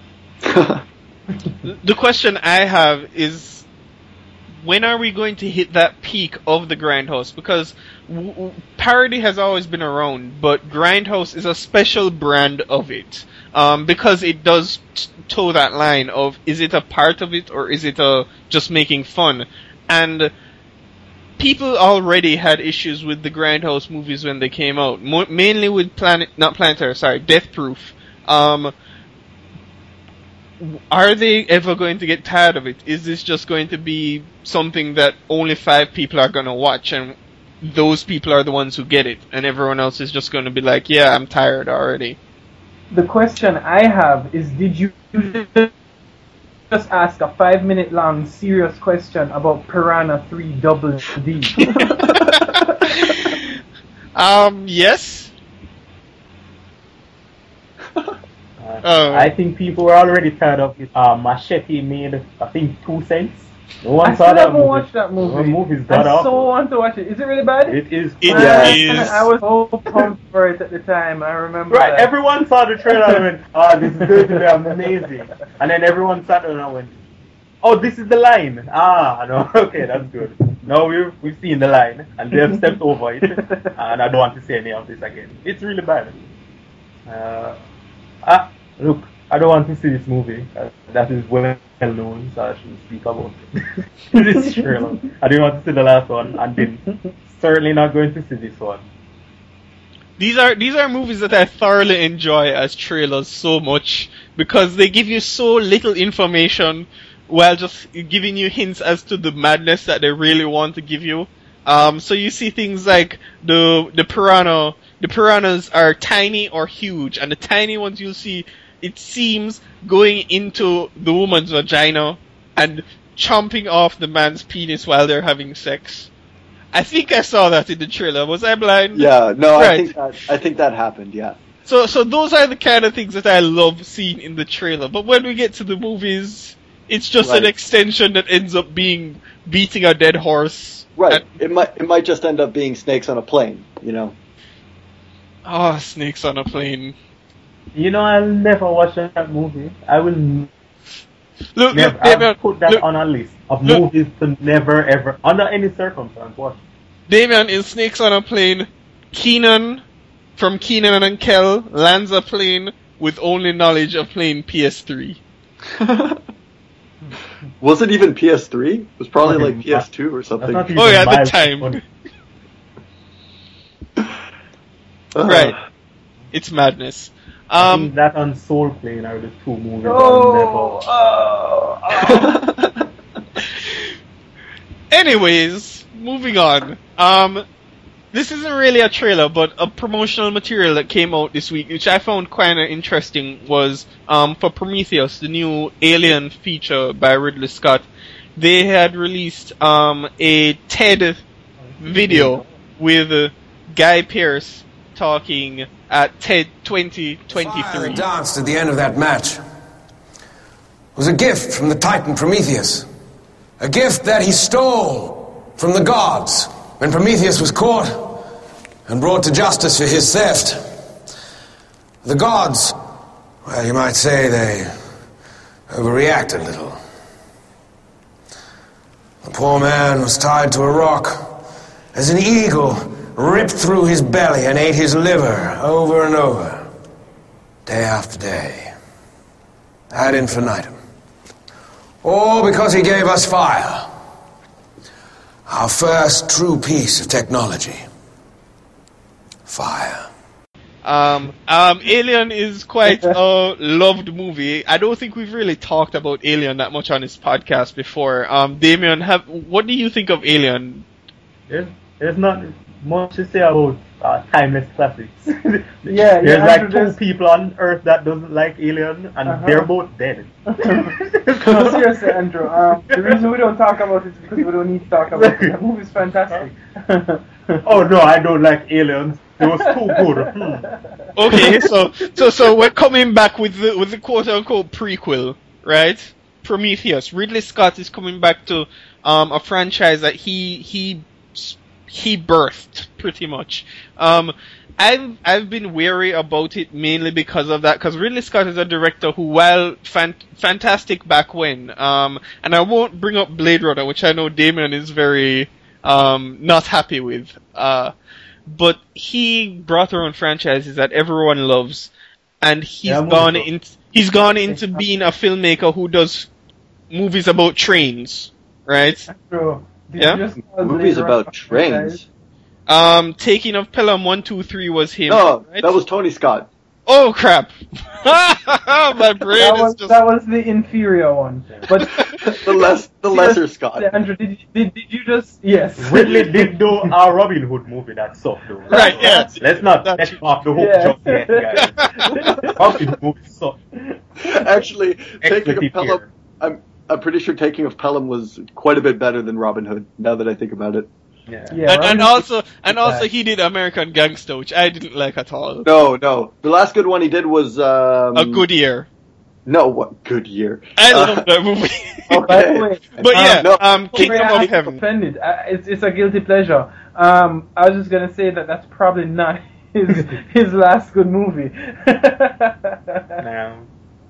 The question I have is, when are we going to hit that peak of the Grindhouse? Because w- w- parody has always been around, but Grindhouse is a special brand of it. Um, because it does t- toe that line of, is it a part of it or is it a just making fun? And people already had issues with the Grindhouse movies when they came out, Mo- mainly with Planet, not Planet Terror, sorry, Death Proof. Um, are they ever going to get tired of it? Is this just going to be something that only five people are going to watch, and those people are the ones who get it, and everyone else is just going to be like, yeah, I'm tired already? The question I have is, did you just ask a five minute long serious question about Piranha three Double D? um, yes. Uh, Oh. I think people were already tired of it. Uh, Machete made, I think, two cents. No one I saw still that haven't movie. watched that movie. The movie's I god awful. so want to watch it. Is it really bad? It is. It Man, is. I was so pumped for it at the time. I remember. Right, that. everyone saw the trailer and went, oh, this is going to be amazing. And then everyone sat down and went, oh, this is the line. Ah, no, okay, that's good. Now we've, we've seen the line, and they've stepped over it, and I don't want to say any of this again. It's really bad. Uh, ah, look, I don't want to see this movie. Uh, that is well known, so I shouldn't speak about it. This trailer. I didn't want to see the last one, and then certainly not going to see this one. These are these are movies that I thoroughly enjoy as trailers so much because they give you so little information while just giving you hints as to the madness that they really want to give you. Um, so you see things like the the piranha. The piranhas are tiny or huge, and the tiny ones you'll see, it seems, going into the woman's vagina and chomping off the man's penis while they're having sex. I think I saw that in the trailer. Was I blind? Yeah, no, right. I think that I think that happened. Yeah. So, so those are the kind of things that I love seeing in the trailer. But when we get to the movies, it's just Right. an extension that ends up being beating a dead horse. Right. And, It might it might just end up being snakes on a plane. You know. oh, snakes on a plane. You know, I'll never watch that movie. I will n- Look, never look, Damian, I'll put that look, on a list of look. movies to never ever, under any circumstance, watch. Damian in Snakes on a Plane. Keenan from Keenan and Kel lands a plane with only knowledge of playing P S three. Was it even P S three? It was probably Okay, like P S two or something. That's not Oh yeah, even at my the time. funny. Uh, Right. It's madness. I Um, think that and Soul Plane are the two movies Oh, I'll never watch. oh, oh. anyways, moving on. Um, this isn't really a trailer, but a promotional material that came out this week, which I found kind of interesting, was um, for Prometheus, the new Alien feature by Ridley Scott. They had released um, a TED video with uh, Guy Pearce talking at TED twenty twenty-three. Fire that danced at the end of that match was a gift from the Titan Prometheus. A gift that he stole from the gods when Prometheus was caught and brought to justice for his theft. The gods, well, you might say they overreacted a little. The poor man was tied to a rock as an eagle ripped through his belly and ate his liver over and over, day after day, ad infinitum. All because he gave us fire, our first true piece of technology. Fire. Um, um, Alien is quite a loved movie. I don't think we've really talked about Alien that much on this podcast before. Um, Damien, have what do you think of Alien? There's, there's not much to say about uh, timeless classics. Yeah, there's yeah, like Andrew, two there's- people on Earth that doesn't like Alien, and Uh-huh. they're both dead. No, seriously, Andrew. Um, the reason we don't talk about it is because we don't need to talk about it. That movie's fantastic. Oh no, I don't like Aliens. It was too good. Hmm. Okay, so so so we're coming back with the with the quote unquote prequel, right? Prometheus. Ridley Scott is coming back to um, a franchise that he he he birthed pretty much. Um, I've I've been wary about it mainly because of that, because Ridley Scott is a director who, while fan- fantastic back when, um, and I won't bring up Blade Runner, which I know Damien is very um, not happy with, uh, but he brought around franchises that everyone loves, and he's Yeah, gone movie. in, he's gone into being a filmmaker who does movies about trains, right? Andrew, did Yeah? you just call Movies Blade Runner about trains. Um, Taking of Pelham one two three was him. No, right? that was Tony Scott. Oh crap! My brain That is was, just. that was the inferior one. But The less, the lesser Scott. Andrew, did, you- did, did you just... Yes. Ridley did do a Robin Hood movie that sucked though. Right, yeah. Let's not let him off the hook Yeah. just yet, guys. Robin Hood movie sucked. Actually, Taking Expletive of Pelham, here. I'm I'm pretty sure Taking of Pelham was quite a bit better than Robin Hood. Now that I think about it. Yeah. Yeah, and, and well, also, and also, bad. he did American Gangster, which I didn't like at all. No, no. The last good one he did was um, A Good Year. No, what good year? I Uh, love that movie. By the way, But yeah, no. um, Kingdom I'm of Heaven. offended. Uh, it's it's a guilty pleasure. Um, I was just gonna say that that's probably not his his last good movie. No.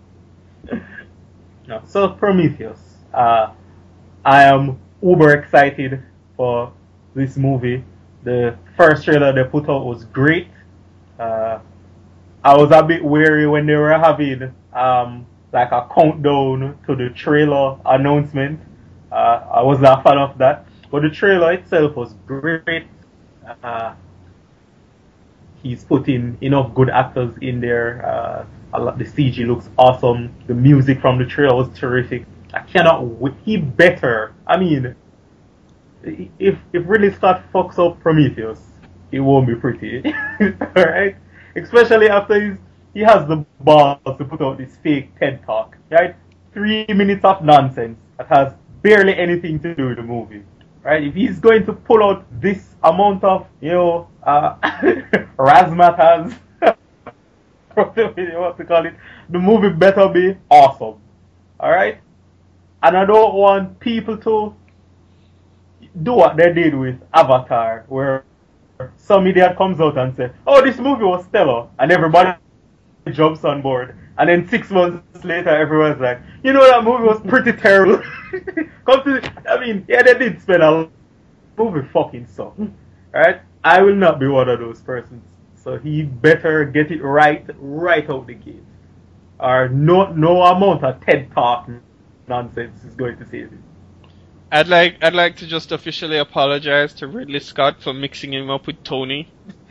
No. So Prometheus. Uh, I am uber excited for this movie. The first trailer they put out was great. Uh, I was a bit wary when they were having um, like a countdown to the trailer announcement. Uh, I was not a fan of that. But the trailer itself was great. Uh, he's putting enough good actors in there. Uh, a lot, the C G looks awesome. The music from the trailer was terrific. I cannot wait. He better. I mean, if if Ridley Scott fucks up Prometheus, it won't be pretty. Alright? Especially after he's, he has the balls to put out this fake TED Talk. Right? Three minutes of nonsense that has barely anything to do with the movie. Right? If he's going to pull out this amount of, you know, uh, razzmatazz, whatever you want to call it, the movie better be awesome. Alright? And I don't want people to do what they did with Avatar, where some idiot comes out and says, oh, this movie was stellar, and everybody jumps on board. And then six months later, everyone's like, you know, that movie was pretty terrible. Come to, I mean, yeah, they did spend a lot. Movie fucking sucked. Alright? I will not be one of those persons. So he better get it right, right out the gate. Or no, no amount of TED Talk nonsense is going to save it. I'd like, I'd like to just officially apologize to Ridley Scott for mixing him up with Tony.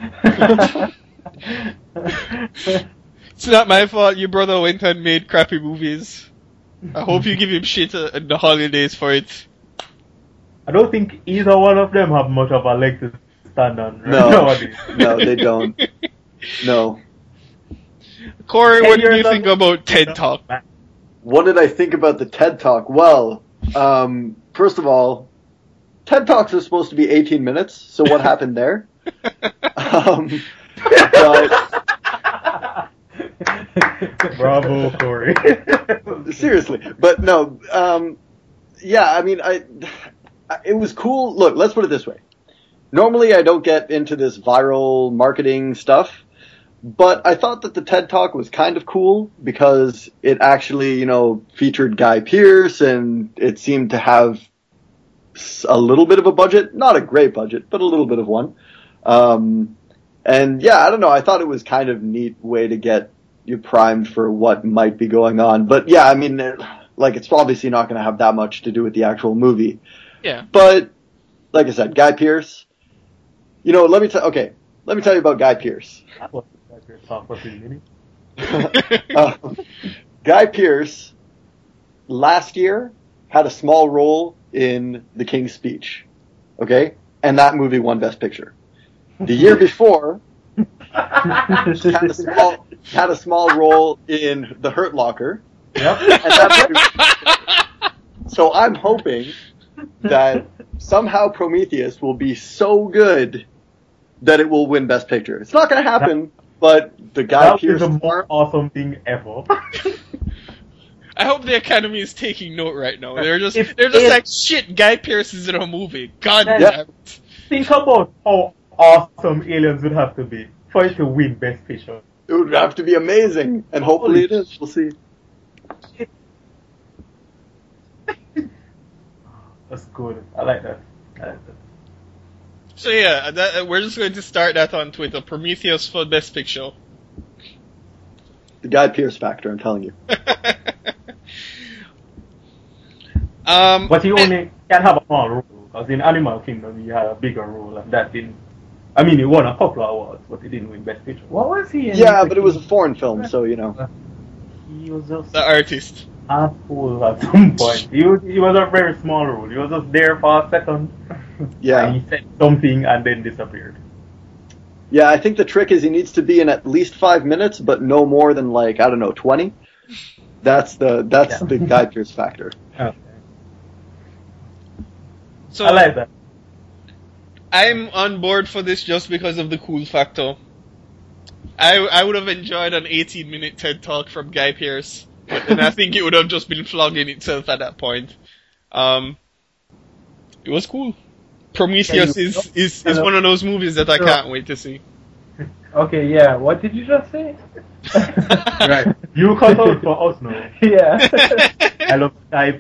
It's not my fault. Your brother went and made crappy movies. I hope you give him shit in the holidays for it. I don't think either one of them have much of a leg to stand on. Right? No, nowadays. no, they don't. No. Corey, Ten what do you years think ago- about TED Talk? What did I think about the TED Talk? Well, um, first of all, TED Talks are supposed to be eighteen minutes, so what happened there? Um, but, Bravo, Corey. seriously, but no, um, yeah, I mean, I, I, it was cool. Look, let's put it this way. Normally, I don't get into this viral marketing stuff, but I thought that the TED Talk was kind of cool because it actually, you know, featured Guy Pearce and it seemed to have a little bit of a budget, not a great budget, but a little bit of one. Um, and yeah, I don't know. I thought it was kind of neat way to get you primed for what might be going on. But yeah, I mean, like, it's obviously not going to have that much to do with the actual movie. Yeah. But like I said, Guy Pearce, you know, let me tell, okay, let me tell you about Guy Pearce. uh, Guy Pearce last year had a small role in The King's Speech, okay? And that movie won Best Picture. The year before, had a small had a small role in The Hurt Locker. Yep. And that movie, so I'm hoping that somehow Prometheus will be so good that it will win Best Picture. It's not going to happen, but the Guy That Pearce is the most awesome thing ever. I hope the Academy is taking note right now. They're just, If they're just it- like, shit, Guy Pearce is in a movie. God Yeah. damn it. Think about how awesome Aliens would have to be for it to win Best Picture. It would have to be amazing, and hopefully it is. We'll see. That's good. I like that. I like that. So yeah, that, we're just going to start that on Twitter. Prometheus for Best Picture. The Guy Pearce factor, I'm telling you. Um, But he only can have a small role, because in Animal Kingdom he had a bigger role, and that didn't. I mean, he won a couple of awards, but he didn't win Best Picture. What was he in? Yeah, but it was a foreign film, so, you know. He was just the artist. a fool at some point. He was, he was a very small role. He was just there for a second. Yeah. And he said something and then disappeared. Yeah, I think the trick is he needs to be in at least five minutes, but no more than, like, I don't know, twenty. That's the that's Yeah. the Guy Pearce factor. Okay. So, I like that. I'm on board for this just because of the cool factor. I I would have enjoyed an eighteen minute TED talk from Guy Pearce, but then I think it would have just been flogging itself at that point. Um, it was cool. Prometheus is, is, is one of those movies that I can't wait to see. Okay, yeah. What did you just say? Right. You cut out for us now. Yeah. I love Skype.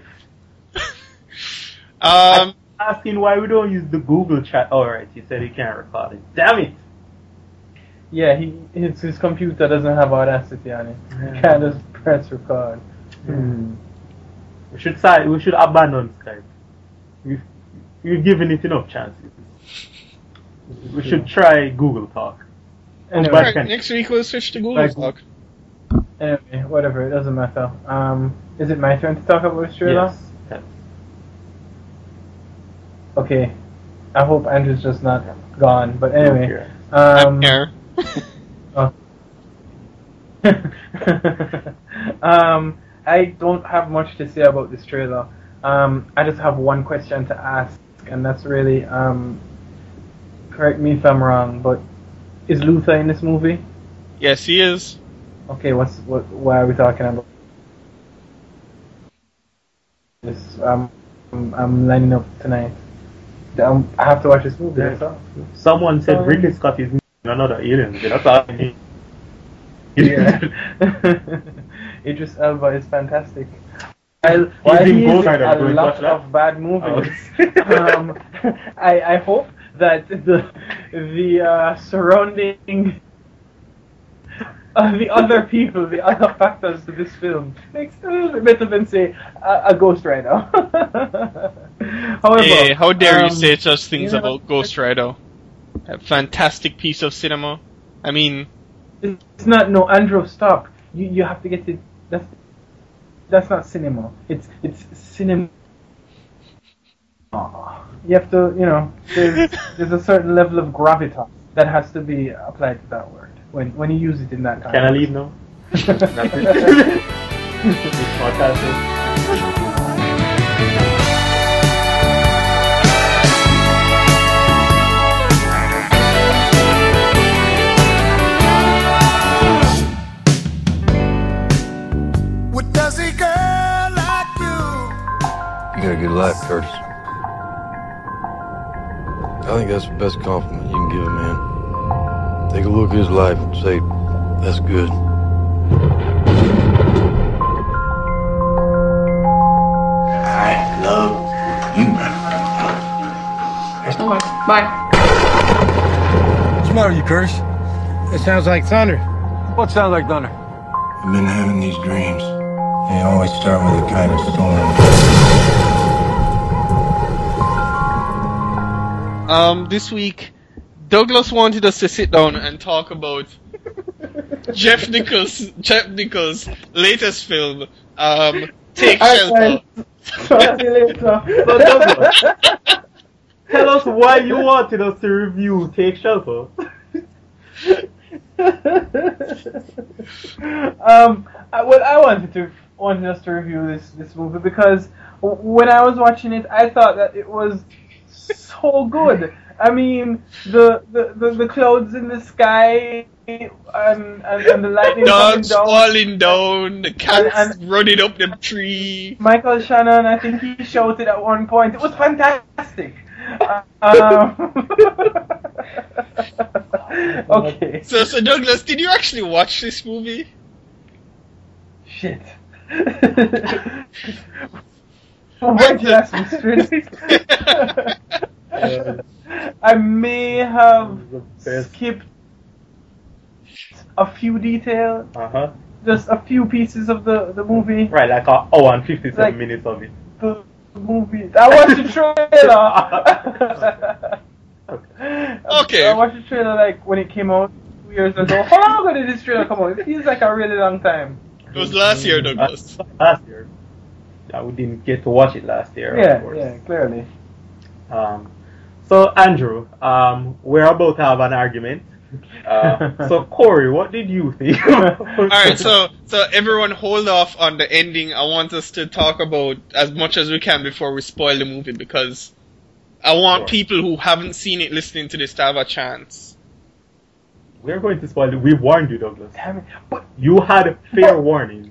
Um, I'm asking why we don't use the Google chat. Alright, he said he can't record it. Damn it! Yeah, he his, his computer doesn't have Audacity on it. Yeah. You can't just press record. Hmm. We should say, we should abandon Skype. We've, we've given it enough chances. We should try Google Talk. Anyway, right, next week we'll switch to Google Like- Talk. Anyway, whatever, it doesn't matter. Um, is it my turn to talk about this trailer? Yes. yes. Okay. I hope Andrew's just not gone. But anyway, I'm um, here. oh. um, I don't have much to say about this trailer. Um, I just have one question to ask, and that's really, um, correct me if I'm wrong, but is Luther in this movie? Yes, he is. Okay, what's what? Why are we talking about this? Um, I'm, I'm lining up tonight. Um, I have to watch this movie. That's all. Someone said Um, Ridley Scott is another alien. That's all I need. Yeah. Idris Elba is fantastic. While, while in he is Ghost in Rider, a going lot watch that? of bad movies, um, I, I hope that the the uh, surrounding uh, the other people, the other factors to this film makes it a little bit better than say a, a Ghost Rider. However, Hey, how dare um, you say such things you know, about Ghost Rider? A fantastic piece of cinema. I mean, It's not no Andrew. Stop. You you have to get it. That's that's not cinema. It's it's cinema. You have to you know. There's there's a certain level of gravitas that has to be applied to that word when when you use it in that context. Can I leave now? That's it. This podcast is- What does a girl like you? You got a good life, Curtis. I think that's the best compliment you can give a man. Take a look at his life and say, that's good. I love you. There's no way. Bye. What's the matter with you, Curtis? It sounds like thunder. What sounds like thunder? I've been having these dreams. They always start with a kind of storm. um, this week, Douglas wanted us to sit down and talk about Jeff Nichols, Jeff Nichols' latest film, um, Take Shelter. Talk to you later. So Douglas, tell us why you wanted us to review Take Shelter. um, I, well, I wanted to wanted us to review this this movie because w- when I was watching it, I thought that it was so good. I mean, the the, the, the clouds in the sky and and, and the lightning coming Dogs down. falling down, the cats And- running up the tree. Michael Shannon, I think he shouted at one point. It was fantastic. Um, okay. So, so Douglas, did you actually watch this movie? Shit. Why did you ask me straight? I may have skipped a few details, Uh-huh. just a few pieces of the, the movie. Right, like an hour and fifty-seven Like- minutes of it. The movie. I watched the trailer. Okay. I watched the trailer like when it came out two years ago. How long ago did this trailer come out? It feels like a really long time. It was last year, Douglas. Last year. Yeah, we didn't get to watch it last year, Yeah, of course. yeah, clearly. Um, so, Andrew, um, we're about to have an argument. Uh, so, Corey, what did you think? Alright, so so everyone hold off on the ending. I want us to talk about as much as we can before we spoil the movie because I want Sure. people who haven't seen it listening to this to have a chance. We're going to spoil it. We warned you, Douglas. Damn it. But You had fair warning.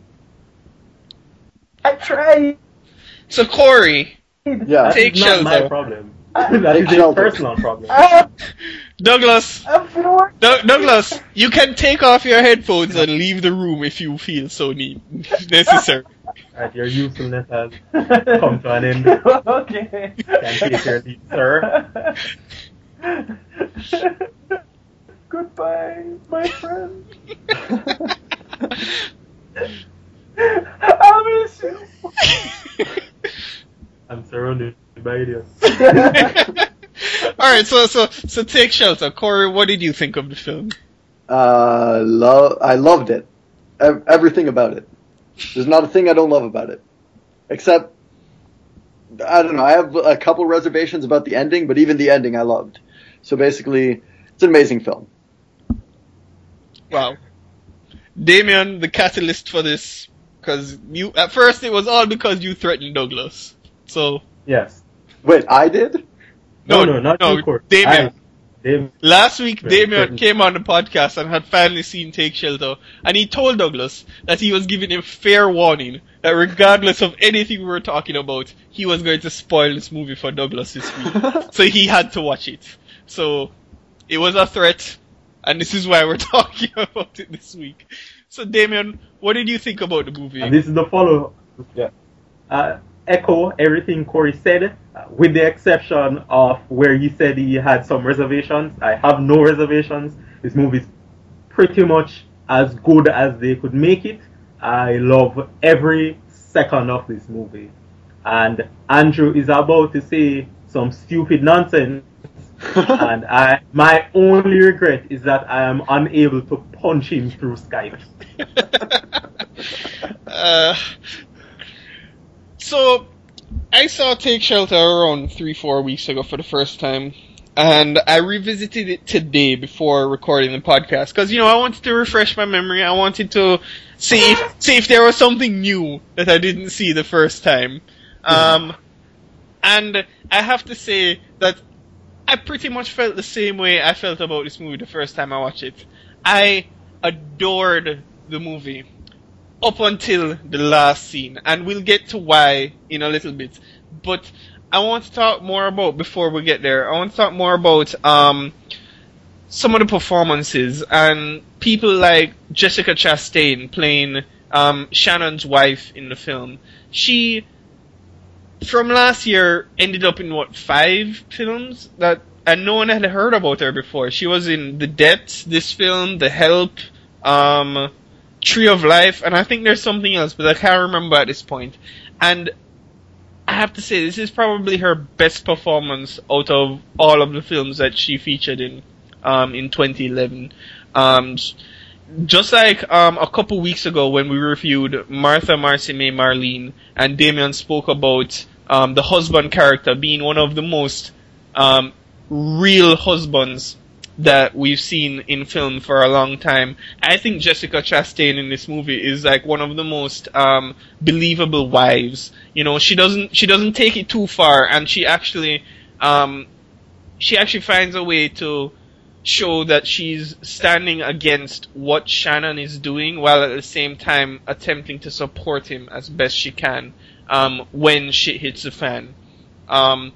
I tried. So Corey, Yeah. take That's not my shelter. problem. That is Take a shelter. personal problem. Ah, Douglas, I'm feeling Doug Douglas, you can take off your headphones and leave the room if you feel so need necessary. Right, your usefulness has come to an end. Okay. Can take your leave, sir. Goodbye, my friend. I miss you. I'm surrounded by idiots. Alright, so so so take shelter. Corey, what did you think of the film? Uh, lo- I loved it. Ev- everything about it. There's not a thing I don't love about it. Except, I don't know, I have a couple reservations about the ending, but even the ending I loved. So basically, it's an amazing film. Wow. Damien, the catalyst for this, because you at first it was all because you threatened Douglas. So Yes. Wait, I did? No, no, not you, Corey. Damien. I- Dam- Last week, Right, Damien right. came on the podcast and had finally seen Take Shelter, and he told Douglas that he was giving him fair warning that regardless of anything we were talking about, he was going to spoil this movie for Douglas this week. So he had to watch it. So it was a threat, and this is why we're talking about it this week. So Damien, what did you think about the movie? And this is the follow. Yeah. Uh, echo everything Corey said, uh, with the exception of where he said he had some reservations. I have no reservations. This movie is pretty much as good as they could make it. I love every second of this movie. And Andrew is about to say some stupid nonsense. And I, my only regret is that I am unable to punch him through Skype. Uh, so, I saw Take Shelter around three, four weeks ago for the first time, and I revisited it today before recording the podcast, because, you know, I wanted to refresh my memory, I wanted to see if, see if there was something new that I didn't see the first time. Um, and I have to say that I pretty much felt the same way I felt about this movie the first time I watched it. I adored the movie. Up until the last scene, and we'll get to why in a little bit. But I want to talk more about, before we get there, I want to talk more about um, some of the performances and people like Jessica Chastain playing um, Shannon's wife in the film. She, from last year, ended up in what, five films that, and no one had heard about her before. She was in The Debt, this film, The Help, um... Tree of Life, and I think there's something else, but I can't remember at this point. And I have to say, this is probably her best performance out of all of the films that she featured in um, in twenty eleven. Um, just like um, a couple weeks ago when we reviewed Martha, Marcy May, Marlene, and Damien spoke about um, the husband character being one of the most um, real husbands that we've seen in film for a long time. I think Jessica Chastain in this movie is like one of the most um, believable wives. You know, she doesn't she doesn't take it too far, and she actually um, she actually finds a way to show that she's standing against what Shannon is doing, while at the same time attempting to support him as best she can um, when shit hits the fan. Um,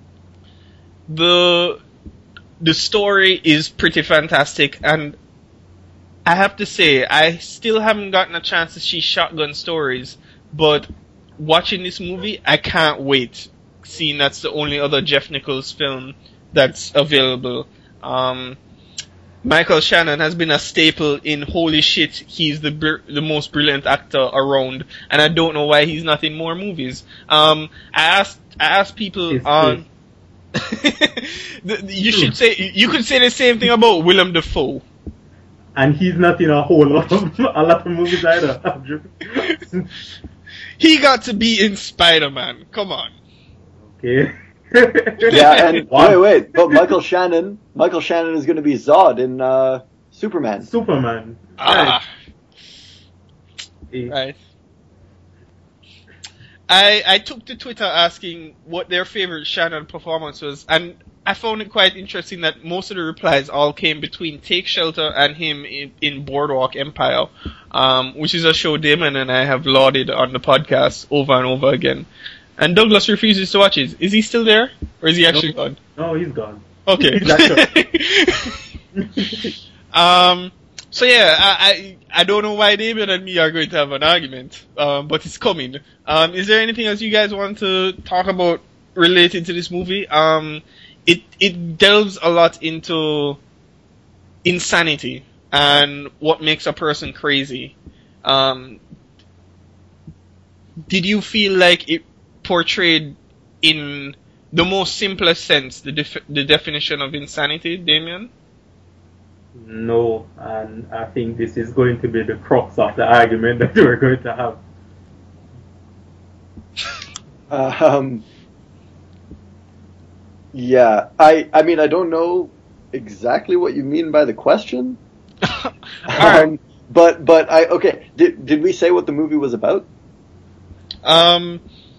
the The story is pretty fantastic, and I have to say, I still haven't gotten a chance to see Shotgun Stories, but watching this movie, I can't wait, seeing that's the only other Jeff Nichols film that's available. Um, Michael Shannon has been a staple in holy shit, he's the br- the most brilliant actor around, and I don't know why he's not in more movies. Um, I asked I asked people It's on... you should say you could say the same thing about Willem Dafoe. And he's not in a whole lot of a lot of movies either. He got to be in Spider-Man. Come on. Okay. Yeah, and wait, wait, but Michael Shannon, Michael Shannon is going to be Zod in uh, Superman. Superman. Ah. Right. Right. I, I took to Twitter asking what their favorite Shannon performance was, and I found it quite interesting that most of the replies all came between Take Shelter and him in, in Boardwalk Empire, um, which is a show Damon and I have lauded on the podcast over and over again. And Douglas refuses to watch it. Is he still there? Or is he actually no, gone? No, he's gone. Okay. um... So yeah, I, I I don't know why David and me are going to have an argument, um, but it's coming. Um, is there anything else you guys want to talk about related to this movie? Um, it it delves a lot into insanity and what makes a person crazy. Um, did you feel like it portrayed in the most simplest sense the def- the definition of insanity, Damien? No, and I think this is going to be the crux of the argument that we're going to have. Um, yeah, I I mean, I don't know exactly what you mean by the question. um, but but I okay. Did did we say what the movie was about? Um,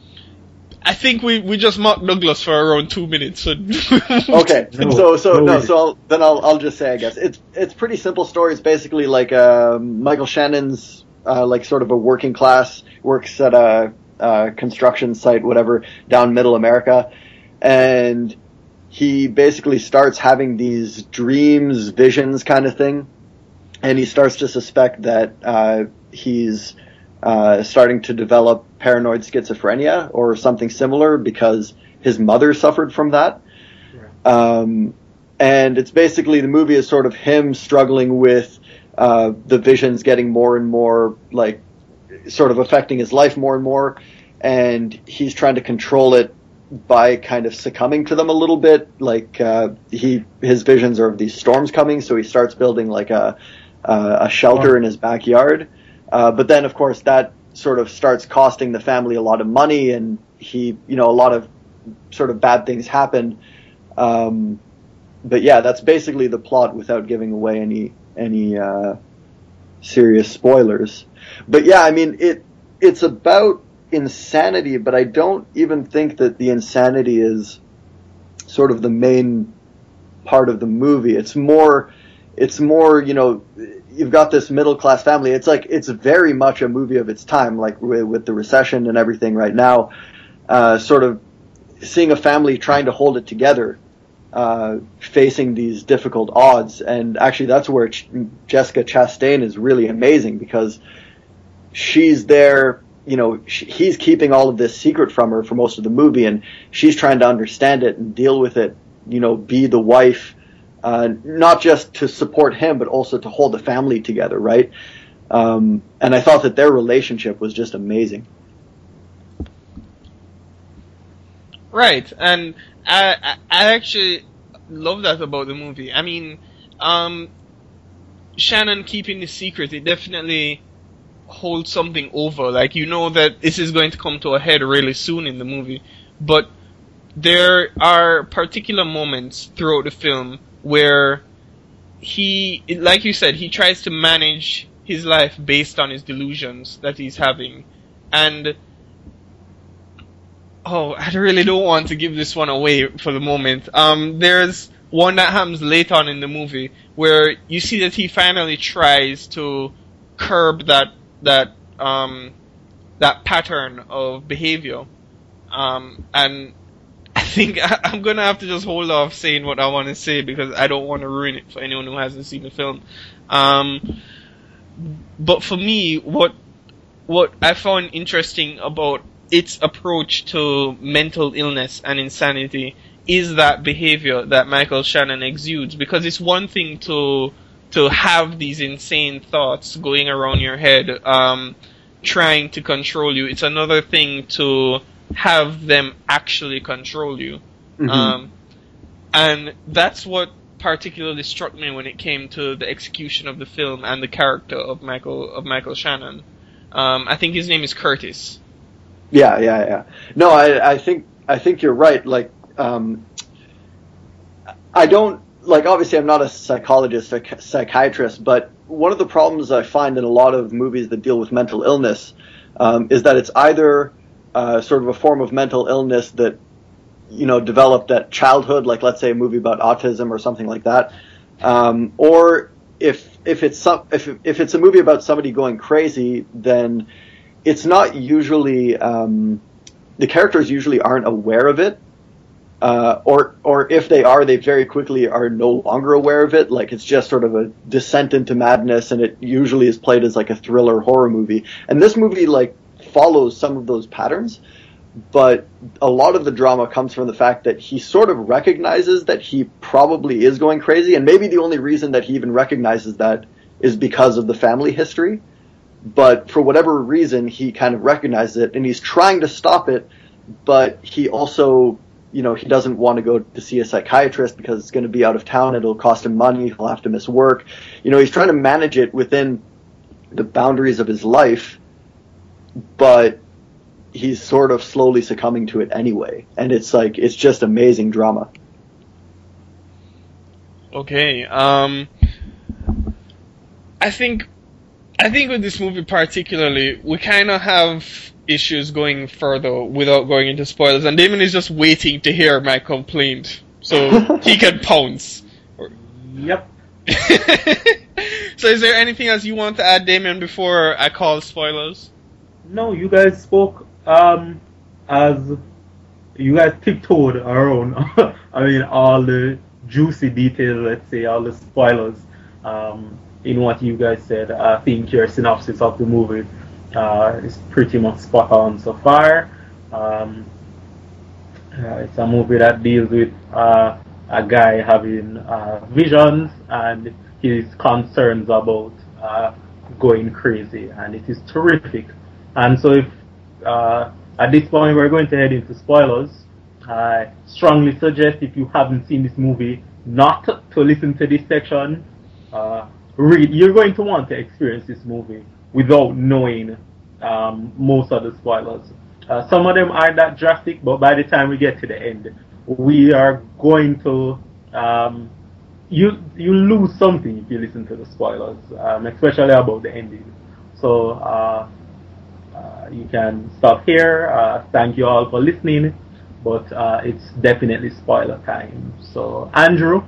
I think we, we just mocked Douglas for around two minutes. So okay, no, so so no, no so I'll, then I'll I'll just say I guess it's it's pretty simple story. It's basically like uh, Michael Shannon's uh, like sort of a working class, works at a, a construction site, whatever, down Middle America, and he basically starts having these dreams, visions, kind of thing, and he starts to suspect that uh, he's uh, starting to develop paranoid schizophrenia or something similar because his mother suffered from that. Um, and it's basically, the movie is sort of him struggling with uh, the visions getting more and more, like, sort of affecting his life more and more, and he's trying to control it by kind of succumbing to them a little bit. Like, uh, he his visions are of these storms coming, so he starts building, like, a, uh, a shelter in his backyard. Uh, but then, of course, that sort of starts costing the family a lot of money, and he, you know, a lot of sort of bad things happen. Um, but yeah, that's basically the plot without giving away any any uh, serious spoilers. But yeah, I mean, it it's about insanity, but I don't even think that the insanity is sort of the main part of the movie. It's more, it's more, you know, you've got this middle class family. It's like, it's very much a movie of its time, like with, with the recession and everything right now, uh, sort of seeing a family trying to hold it together, uh, facing these difficult odds. And actually that's where Ch- Jessica Chastain is really amazing, because she's there, you know, she, he's keeping all of this secret from her for most of the movie, and she's trying to understand it and deal with it, you know, be the wife, uh, not just to support him, but also to hold the family together, right? Um, and I thought that their relationship was just amazing. Right, and I, I actually love that about the movie. I mean, um, Shannon keeping the secret, it definitely holds something over. Like, you know that this is going to come to a head really soon in the movie, but there are particular moments throughout the film where he, like you said, he tries to manage his life based on his delusions that he's having. And oh, I really don't want to give this one away for the moment. Um, there's one that happens late on in the movie where you see that he finally tries to curb that that um, that pattern of behavior, um, and I think I, I'm gonna have to just hold off saying what I want to say because I don't want to ruin it for anyone who hasn't seen the film. Um, but for me, what what I found interesting about its approach to mental illness and insanity is that behavior that Michael Shannon exudes, because it's one thing to to have these insane thoughts going around your head, um, trying to control you. It's another thing to have them actually control you. Mm-hmm. Um, and that's what particularly struck me when it came to the execution of the film and the character of Michael of Michael Shannon. Um, I think his name is Curtis. Yeah, yeah, yeah. No, I, I think I think you're right. Like, um, I don't like. Obviously, I'm not a psychologist, a psychiatrist, but one of the problems I find in a lot of movies that deal with mental illness um, is that it's either uh, sort of a form of mental illness that, you know, developed at childhood, like let's say a movie about autism or something like that, um, or if if it's some if if it's a movie about somebody going crazy, then it's not usually um, the characters usually aren't aware of it. Uh, or, or if they are, they very quickly are no longer aware of it. Like, it's just sort of a descent into madness, and it usually is played as like a thriller horror movie. And this movie, like, follows some of those patterns, but a lot of the drama comes from the fact that he sort of recognizes that he probably is going crazy, and maybe the only reason that he even recognizes that is because of the family history. But for whatever reason, he kind of recognizes it, and he's trying to stop it, but he also... you know, he doesn't want to go to see a psychiatrist because it's going to be out of town. It'll cost him money. He'll have to miss work. You know, he's trying to manage it within the boundaries of his life, but he's sort of slowly succumbing to it anyway. And it's like, it's just amazing drama. Okay. Um, I think, I think with this movie particularly, we kind of have issues going further without going into spoilers, and Damon is just waiting to hear my complaint so he can pounce. Yep. So is there anything else you want to add, Damon, before I call spoilers? No, you guys spoke um as you guys tiptoed around I mean all the juicy details, let's say, all the spoilers um in what you guys said. I think your synopsis of the movie Uh, it's pretty much spot on so far. Um, uh, it's a movie that deals with uh, a guy having uh, visions and his concerns about uh, going crazy, and it is terrific. And so if uh, at this point we're going to head into spoilers, I strongly suggest, if you haven't seen this movie, not to listen to this section. Uh, read. You're going to want to experience this movie without knowing um, most of the spoilers. Uh, some of them aren't that drastic, but by the time we get to the end, we are going to um, you you lose something if you listen to the spoilers, um, especially about the ending. So uh, uh, you can stop here. Uh, thank you all for listening, but uh, it's definitely spoiler time. So Andrew,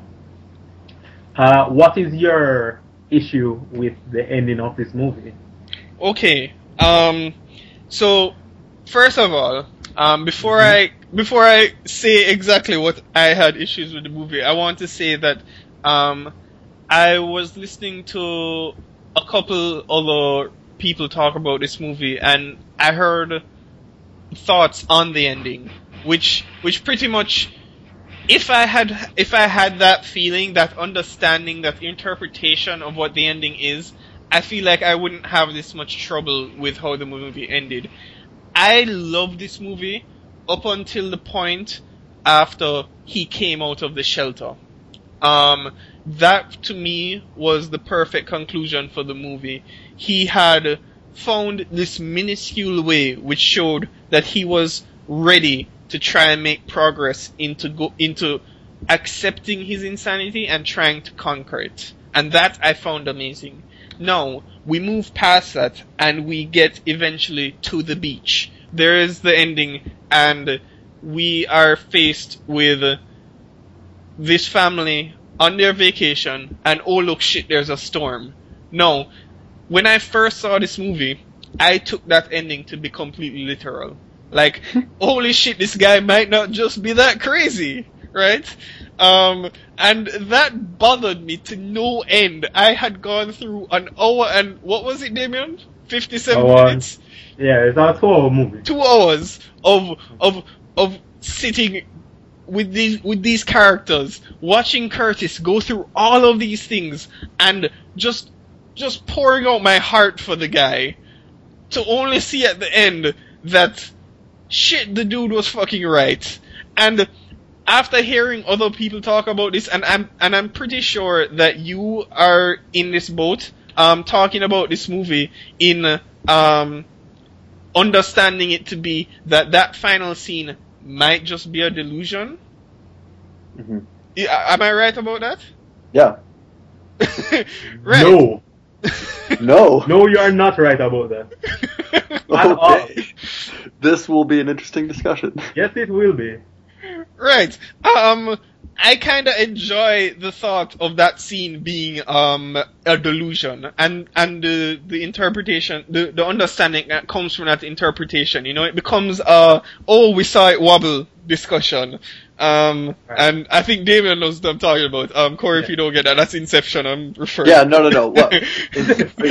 uh, what is your issue with the ending of this movie? Okay, um, so first of all, um, before I before I say exactly what I had issues with the movie, I want to say that um, I was listening to a couple other people talk about this movie, and I heard thoughts on the ending, which which pretty much, if I had if I had that feeling, that understanding, that interpretation of what the ending is, I feel like I wouldn't have this much trouble with how the movie ended. I love this movie up until the point after he came out of the shelter. Um, that to me was the perfect conclusion for the movie. He had found this minuscule way which showed that he was ready to try and make progress into go, into accepting his insanity and trying to conquer it. And that I found amazing. Now, we move past that and we get eventually to the beach. There is the ending, and we are faced with this family on their vacation, and oh look, shit, there's a storm. Now, when I first saw this movie, I took that ending to be completely literal. Like, holy shit, this guy might not just be that crazy, right? Um, and that bothered me to no end. I had gone through an hour and, what was it, Damien? fifty-seven oh, uh, minutes? Yeah, it's a two-hour movie. Two hours of, of, of sitting with these, with these characters, watching Curtis go through all of these things, and just, just pouring out my heart for the guy, to only see at the end that, shit, the dude was fucking right. And after hearing other people talk about this, and I'm and I'm pretty sure that you are in this boat, um, talking about this movie in um, understanding it to be that that final scene might just be a delusion. Mm-hmm. Yeah, am I right about that? Yeah. Right. No. No. No, you are not right about that. Okay. this will be an interesting discussion. Yes, it will be. Right. Um, I kind of enjoy the thought of that scene being um a delusion, and and the the interpretation, the the understanding that comes from that interpretation. You know, it becomes a oh we saw it wobble discussion. Um, right. And I think Damien knows what I'm talking about. Um, Corey, yeah. If you don't get that, that's Inception. I'm referring. Yeah, no, no, no. What? you you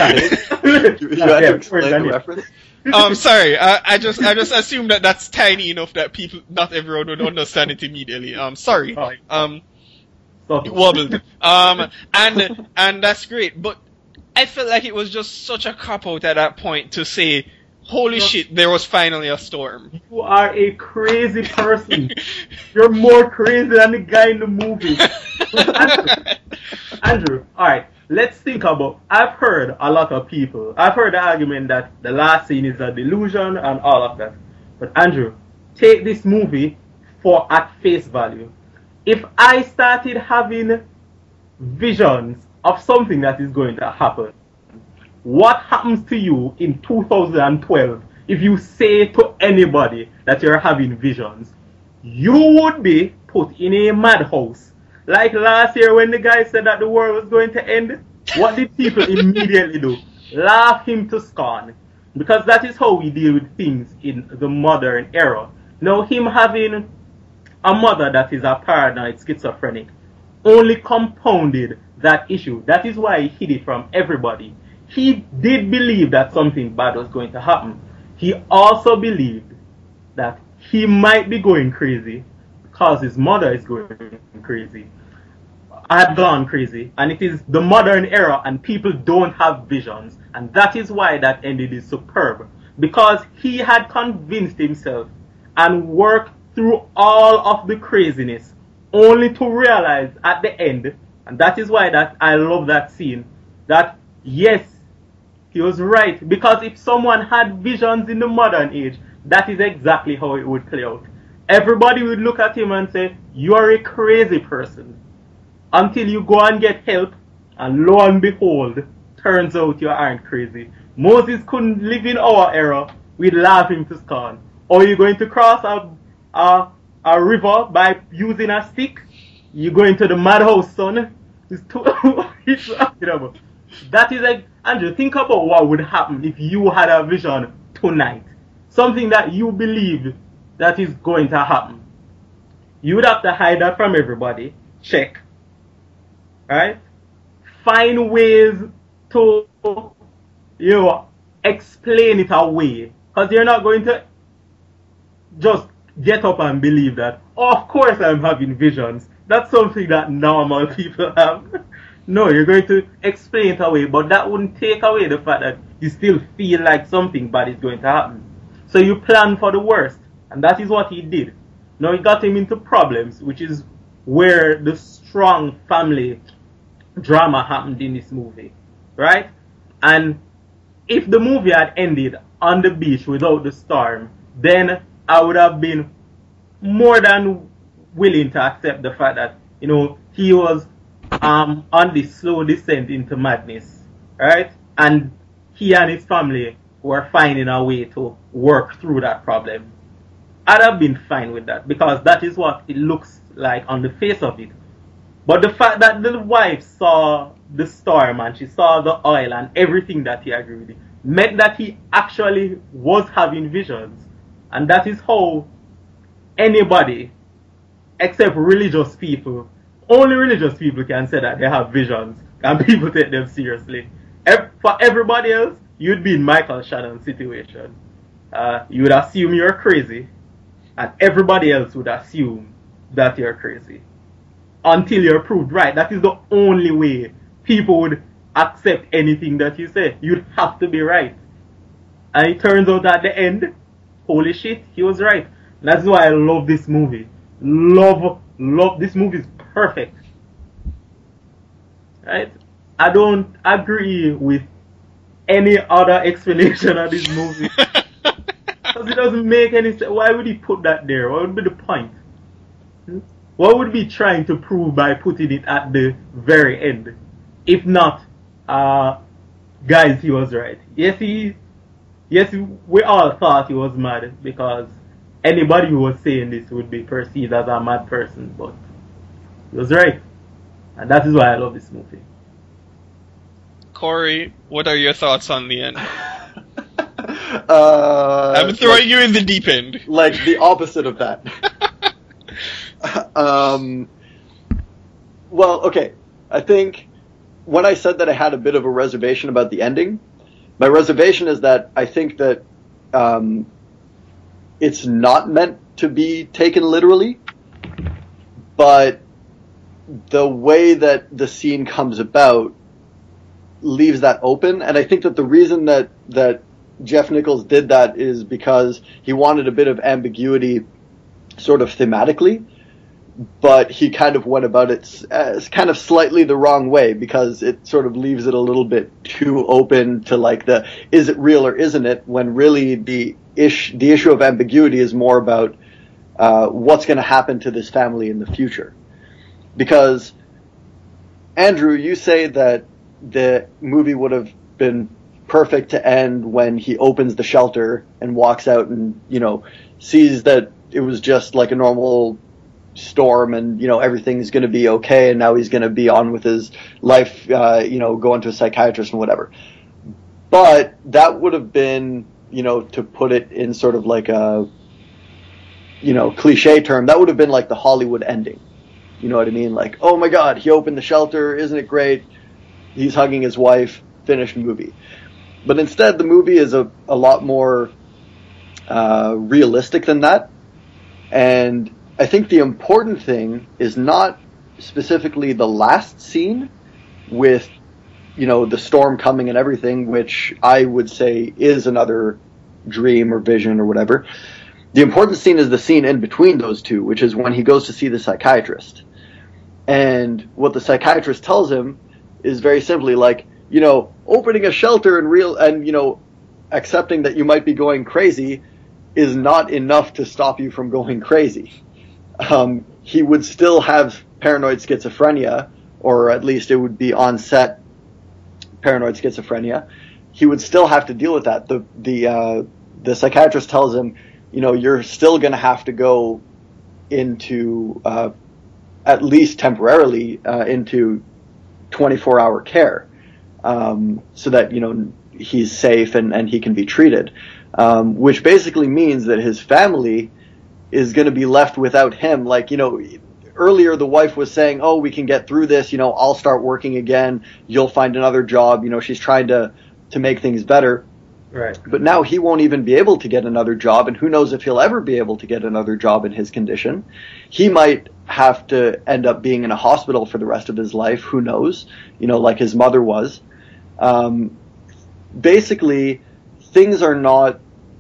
had to explain the reference. Um, sorry, I, I just I just assumed that that's tiny enough that people, not everyone would understand it immediately. Um, sorry. Um, it wobbled. Um, and and that's great, but I felt like it was just such a cop out at that point to say, "Holy shit, there was finally a storm." You are a crazy person. You're more crazy than the guy in the movie. Andrew, Andrew, all right. Let's think about, I've heard a lot of people, I've heard the argument that the last scene is a delusion and all of that. But Andrew, take this movie for at face value. If I started having visions of something that is going to happen, what happens to you in two thousand twelve if you say to anybody that you're having visions? You would be put in a madhouse. Like last year when the guy said that the world was going to end, what did people immediately do? Laugh him to scorn. Because that is how we deal with things in the modern era. Now him having a mother that is a paranoid schizophrenic only compounded that issue. That is why he hid it from everybody. He did believe that something bad was going to happen. He also believed that he might be going crazy because his mother is going crazy, had gone crazy, and it is the modern era and people don't have visions, and that is why that ending is superb, because he had convinced himself and worked through all of the craziness only to realize at the end, and that is why that I love that scene, that yes, he was right, because if someone had visions in the modern age, that is exactly how it would play out. Everybody would look at him and say, you are a crazy person. Until you go and get help, and lo and behold, turns out you aren't crazy. Moses couldn't live in our era, we'd laugh him to scorn. Or you're going to cross a, a, a river by using a stick? You're going to the madhouse, son. It's too, it's, you know, that is like, Andrew, think about what would happen if you had a vision tonight. Something that you believe that is going to happen. You would have to hide that from everybody. Check. Right? Find ways to, you know, explain it away. Because you're not going to just get up and believe that, oh, of course I'm having visions. That's something that normal people have. No, you're going to explain it away, but that wouldn't take away the fact that you still feel like something bad is going to happen. So you plan for the worst, and that is what he did. Now it got him into problems, which is where the strong family drama happened in this movie, right? And if the movie had ended on the beach without the storm, then I would have been more than willing to accept the fact that, you know, he was um, on this slow descent into madness, right? And he and his family were finding a way to work through that problem. I'd have been fine with that, because that is what it looks like on the face of it. But the fact that the wife saw the storm and she saw the oil and everything that he agreed with meant that he actually was having visions. And that is how anybody, except religious people, only religious people can say that they have visions and people take them seriously. For everybody else, you'd be in Michael Shannon's situation. Uh, you would assume you're crazy, and everybody else would assume that you're crazy. Until you're proved right. That is the only way people would accept anything that you say. You'd have to be right. And it turns out at the end, holy shit, he was right. And that's why I love this movie. Love, love, this movie is perfect. Right? I don't agree with any other explanation of this movie. Because it doesn't make any sense. Why would he put that there? What would be the point? Hmm? What would he be trying to prove by putting it at the very end? If not, uh, guys, he was right. Yes, he yes, we all thought he was mad because anybody who was saying this would be perceived as a mad person, but he was right. And that is why I love this movie. Corey, what are your thoughts on the end? Uh, I'm throwing like, you in the deep end. Like the opposite of that. um, well, okay. I think when I said that I had a bit of a reservation about the ending, my reservation is that I think that um, it's not meant to be taken literally, but the way that the scene comes about leaves that open. And I think that the reason that, that Jeff Nichols did that is because he wanted a bit of ambiguity sort of thematically, but he kind of went about it as kind of slightly the wrong way, because it sort of leaves it a little bit too open to like the, is it real or isn't it, when really the ish, the issue of ambiguity is more about uh, what's going to happen to this family in the future. Because, Andrew, you say that the movie would have been perfect to end when he opens the shelter and walks out and, you know, sees that it was just like a normal storm and, you know, everything's going to be okay and now he's going to be on with his life, uh, you know, going to a psychiatrist and whatever. But that would have been, you know, to put it in sort of like a, you know, cliche term, that would have been like the Hollywood ending. You know what I mean? Like, oh my God, he opened the shelter, isn't it great? He's hugging his wife, finished movie. But instead, the movie is a, a lot more uh, realistic than that. And I think the important thing is not specifically the last scene with, you know, the storm coming and everything, which I would say is another dream or vision or whatever. The important scene is the scene in between those two, which is when he goes to see the psychiatrist. And what the psychiatrist tells him is very simply like, you know, opening a shelter and real and, you know, accepting that you might be going crazy is not enough to stop you from going crazy. Um, he would still have paranoid schizophrenia, or at least it would be on-set paranoid schizophrenia. He would still have to deal with that. The the uh, the psychiatrist tells him, you know, you're still going to have to go into, uh, at least temporarily, uh, into twenty-four hour care, um, so that, you know, he's safe and, and he can be treated. Um, which basically means that his family is going to be left without him. Like, you know, earlier the wife was saying, oh, we can get through this, you know, I'll start working again, you'll find another job, you know, she's trying to, to make things better. Right. But now he won't even be able to get another job, and who knows if he'll ever be able to get another job in his condition. He might have to end up being in a hospital for the rest of his life, who knows, you know, like his mother was. Um, basically, things are not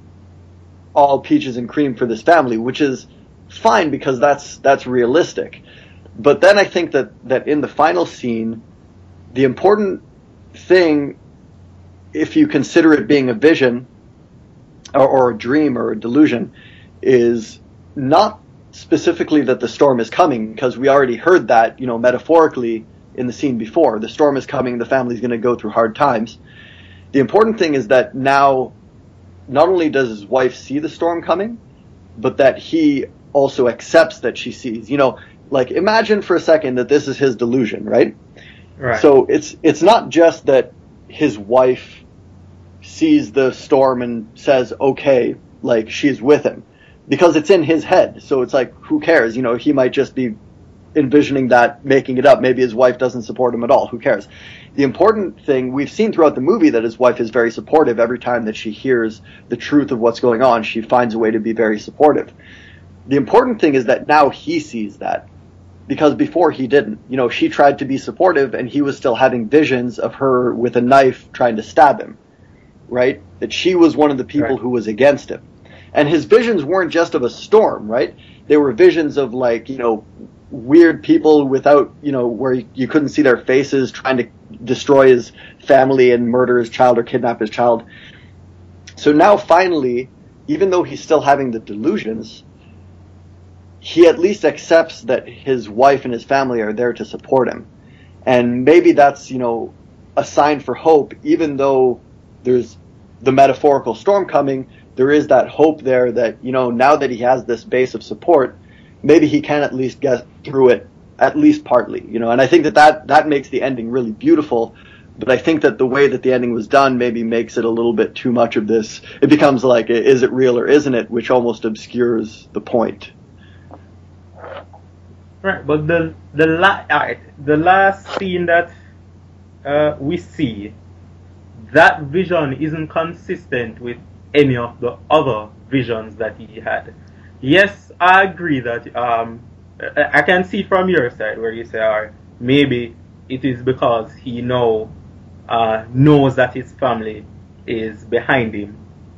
all peaches and cream for this family, which is fine because that's that's realistic. But then I think that, that in the final scene, the important thing, if you consider it being a vision or, or a dream or a delusion, is not specifically that the storm is coming, because we already heard that, you know, metaphorically in the scene before. The storm is coming, the family's going to go through hard times. The important thing is that now not only does his wife see the storm coming, but that he also accepts that she sees. You know, like, imagine for a second that this is his delusion, right? Right. So it's it's not just that his wife sees the storm and says, okay, like, she's with him, because it's in his head. So it's like, who cares? You know, he might just be envisioning that, making it up. Maybe his wife doesn't support him at all. Who cares? The important thing, we've seen throughout the movie that his wife is very supportive. Every time that she hears the truth of what's going on, she finds a way to be very supportive. The important thing is that now he sees that, because before he didn't. You know, she tried to be supportive and he was still having visions of her with a knife trying to stab him, right? That she was one of the people Right. who was against him. And his visions weren't just of a storm, right? They were visions of, like, you know, weird people without, you know, where you, you couldn't see their faces, trying to destroy his family and murder his child or kidnap his child. So now finally, even though he's still having the delusions, he at least accepts that his wife and his family are there to support him. And maybe that's, you know, a sign for hope, even though there's the metaphorical storm coming, there is that hope there that, you know, now that he has this base of support, maybe he can at least get through it, at least partly, you know. And I think that that, that makes the ending really beautiful, but I think that the way that the ending was done maybe makes it a little bit too much of this. It becomes like, is it real or isn't it, which almost obscures the point. Right, but the the la- right, the last scene that uh, we see, that vision isn't consistent with any of the other visions that he had. Yes, I agree that um, I can see from your side where you say, all right, maybe it is because he know uh, knows that his family is behind him.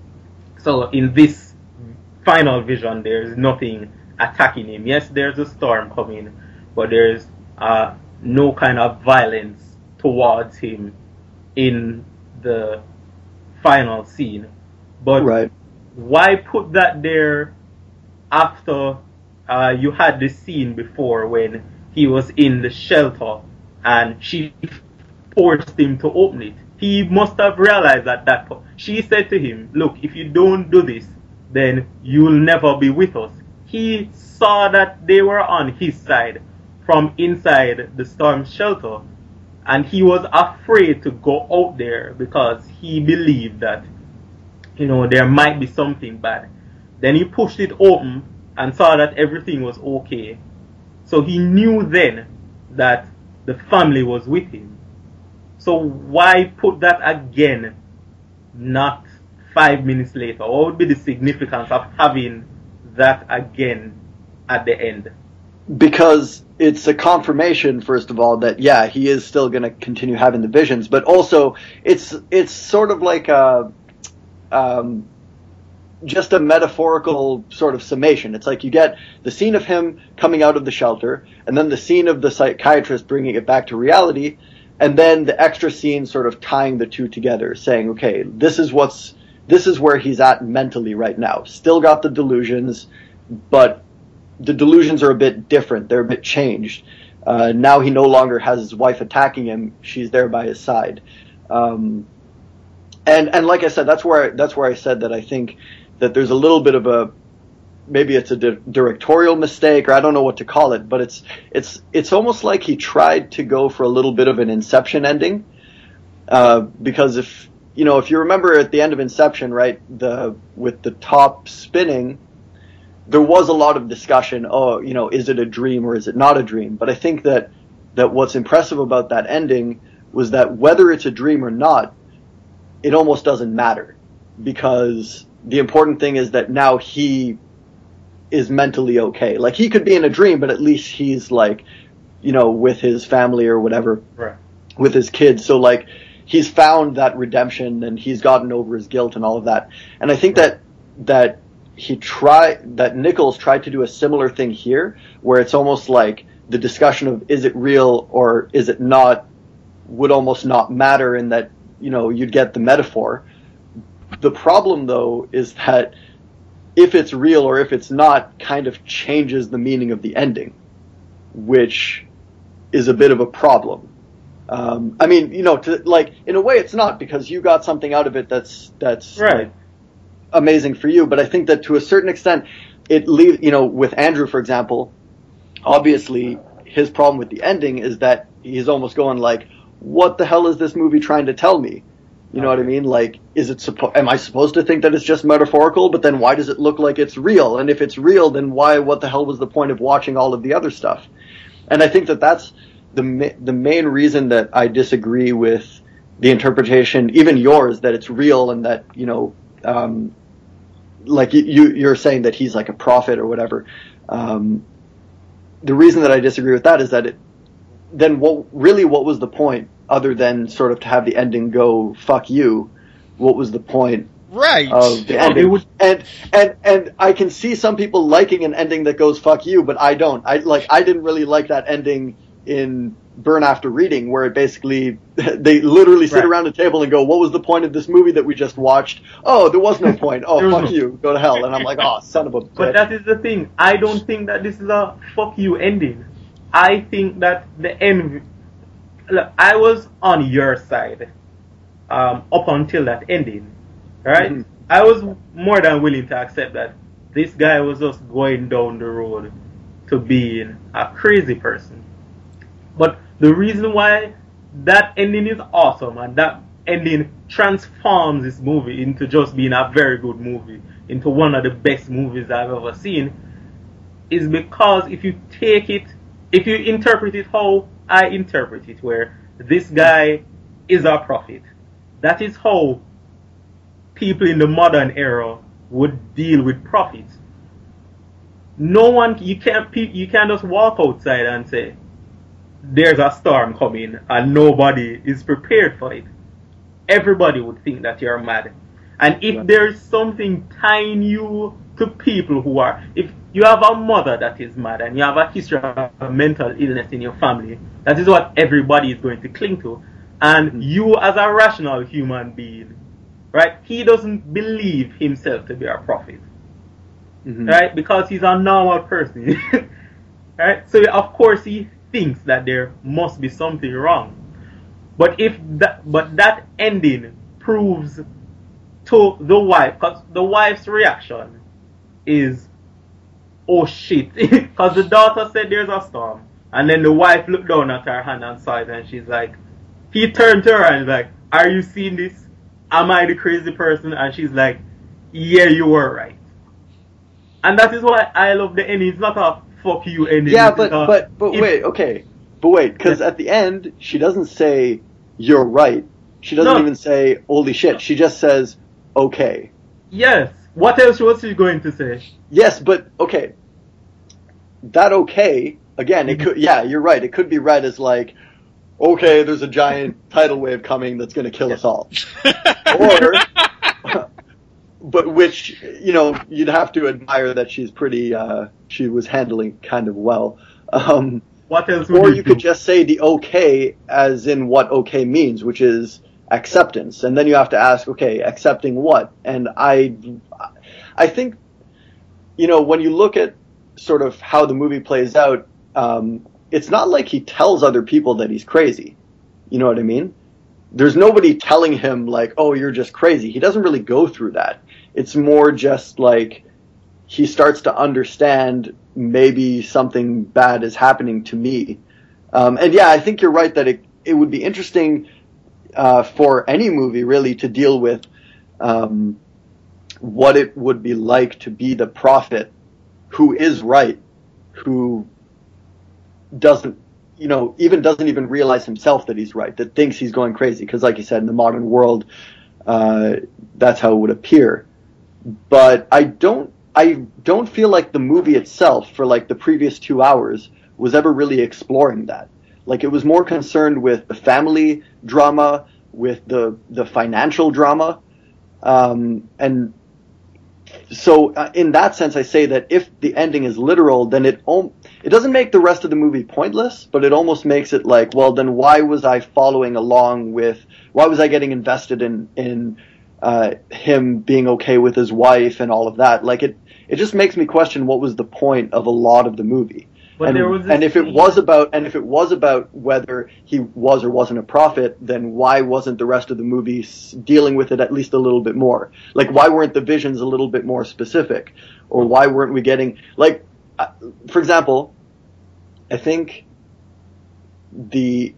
So in this final vision, there is nothing attacking him. Yes, there's a storm coming, but there's uh, no kind of violence towards him in the final scene. But right. why put that there after uh, you had the scene before when he was in the shelter and she forced him to open it? He must have realized that that po- she said to him, look, if you don't do this, then you'll never be with us. He saw that they were on his side from inside the storm shelter, and he was afraid to go out there because he believed that, you know, there might be something bad. Then he pushed it open and saw that everything was okay. So he knew then that the family was with him. So why put that again, not five minutes later? What would be the significance of having that again at the end? Because it's a confirmation, first of all, that yeah, he is still going to continue having the visions, but also it's it's sort of like a um, just a metaphorical sort of summation. It's like you get the scene of him coming out of the shelter, and then the scene of the psychiatrist bringing it back to reality, and then the extra scene sort of tying the two together, saying, okay, this is what's this is where he's at mentally right now. Still got the delusions, but the delusions are a bit different. They're a bit changed. Uh, now he no longer has his wife attacking him. She's there by his side. Um, and and like I said, that's where that's where I said that I think that there's a little bit of a, maybe it's a di- directorial mistake, or I don't know what to call it, but it's it's it's almost like he tried to go for a little bit of an Inception ending. Uh, because if you know if you remember at the end of Inception, right, the with the top spinning, there was a lot of discussion, oh, you know, is it a dream or is it not a dream? But I think that, that what's impressive about that ending was that whether it's a dream or not, it almost doesn't matter. Because the important thing is that now he is mentally okay. Like, he could be in a dream, but at least he's, like, you know, with his family or whatever. Right. With his kids. So, like, he's found that redemption and he's gotten over his guilt and all of that. And I think right. that that... he tried that Nichols tried to do a similar thing here, where it's almost like the discussion of is it real or is it not would almost not matter, in that, you know, you'd get the metaphor. The problem, though, is that if it's real or if it's not kind of changes the meaning of the ending, which is a bit of a problem. Um, I mean, you know, to, like, in a way it's not, because you got something out of it that's that's right. Like, amazing for you, but I think that to a certain extent it leaves, you know, with Andrew, for example, obviously his problem with the ending is that he's almost going like, what the hell is this movie trying to tell me? You know what I mean? Like, is it suppo- am I supposed to think that it's just metaphorical, but then why does it look like it's real? And if it's real, then why, what the hell was the point of watching all of the other stuff? And I think that that's the ma- the main reason that I disagree with the interpretation, even yours, that it's real and that, you know, um, like you, you're saying that he's like a prophet or whatever. Um, the reason that I disagree with that is that it, then what, really what was the point other than sort of to have the ending go, fuck you? What was the point right. of the Yeah, ending? would... And, and, and I can see some people liking an ending that goes, fuck you, but I don't. I like, I didn't really like that ending in Burn After Reading, where it basically, they literally sit right. around a table and go, what was the point of this movie that we just watched? Oh, there was no point. Oh, fuck no... you. Go to hell. And I'm like, oh, son of a bitch. But that is the thing. I don't think that this is a fuck you ending. I think that the end... Look, I was on your side um, up until that ending. right? Mhm. I was more than willing to accept that this guy was just going down the road to being a crazy person. But the reason why that ending is awesome and that ending transforms this movie into just being a very good movie, into one of the best movies I've ever seen, is because if you take it, if you interpret it how I interpret it, where this guy is a prophet, that is how people in the modern era would deal with prophets. No one, you can't, you can't just walk outside and say, there's a storm coming and nobody is prepared for it. Everybody would think that you're mad. And if there's something tying you to people who are, if you have a mother that is mad and you have a history of mental illness in your family, that is what everybody is going to cling to. And you as a rational human being, right, he doesn't believe himself to be a prophet. Mm-hmm. Right? Because he's a normal person. Right? So of course he thinks that there must be something wrong. But if that, but that ending proves to the wife, because the wife's reaction is, oh shit, because the daughter said there's a storm, and then the wife looked down at her hand and saw it, and she's like, he turned to her and was like, are you seeing this? Am I the crazy person? And she's like, yeah, you were right. And that is why I love the ending. It's not a fuck you ending. Yeah, but a, but but it, wait, okay, but wait, because yeah. at the end she doesn't say you're right. She doesn't no. even say holy shit. She just says okay. Yes. What else was she going to say? Yes, but okay. That okay again. It could. Yeah, you're right. It could be read as like, okay, there's a giant tidal wave coming that's going to kill us all, or. But which, you know, you'd have to admire that she's pretty, uh, she was handling kind of well. Um, what else would or you you do? could just say the okay as in what okay means, which is acceptance. And then you have to ask, okay, accepting what? And I, I think, you know, when you look at sort of how the movie plays out, um, it's not like he tells other people that he's crazy. You know what I mean? There's nobody telling him like, oh, you're just crazy. He doesn't really go through that. It's more just like he starts to understand maybe something bad is happening to me. Um, and yeah, I think you're right that it, it would be interesting uh, for any movie really to deal with um, what it would be like to be the prophet who is right, who doesn't, you know, even doesn't even realize himself that he's right, that thinks he's going crazy. Because like you said, in the modern world, uh, that's how it would appear. But I don't, I don't feel like the movie itself for like the previous two hours was ever really exploring that. Like it was more concerned with the family drama, with the, the financial drama. Um, and so uh, in that sense, I say that if the ending is literal, then it, om- it doesn't make the rest of the movie pointless, but it almost makes it like, well, then why was I following along with, why was I getting invested in, in, uh, him being okay with his wife and all of that? Like it, it just makes me question what was the point of a lot of the movie. But and, there was and if it was about, and if it was about whether he was or wasn't a prophet, then why wasn't the rest of the movie s- dealing with it at least a little bit more? Like, why weren't the visions a little bit more specific? Or why weren't we getting, like, uh, for example, I think the,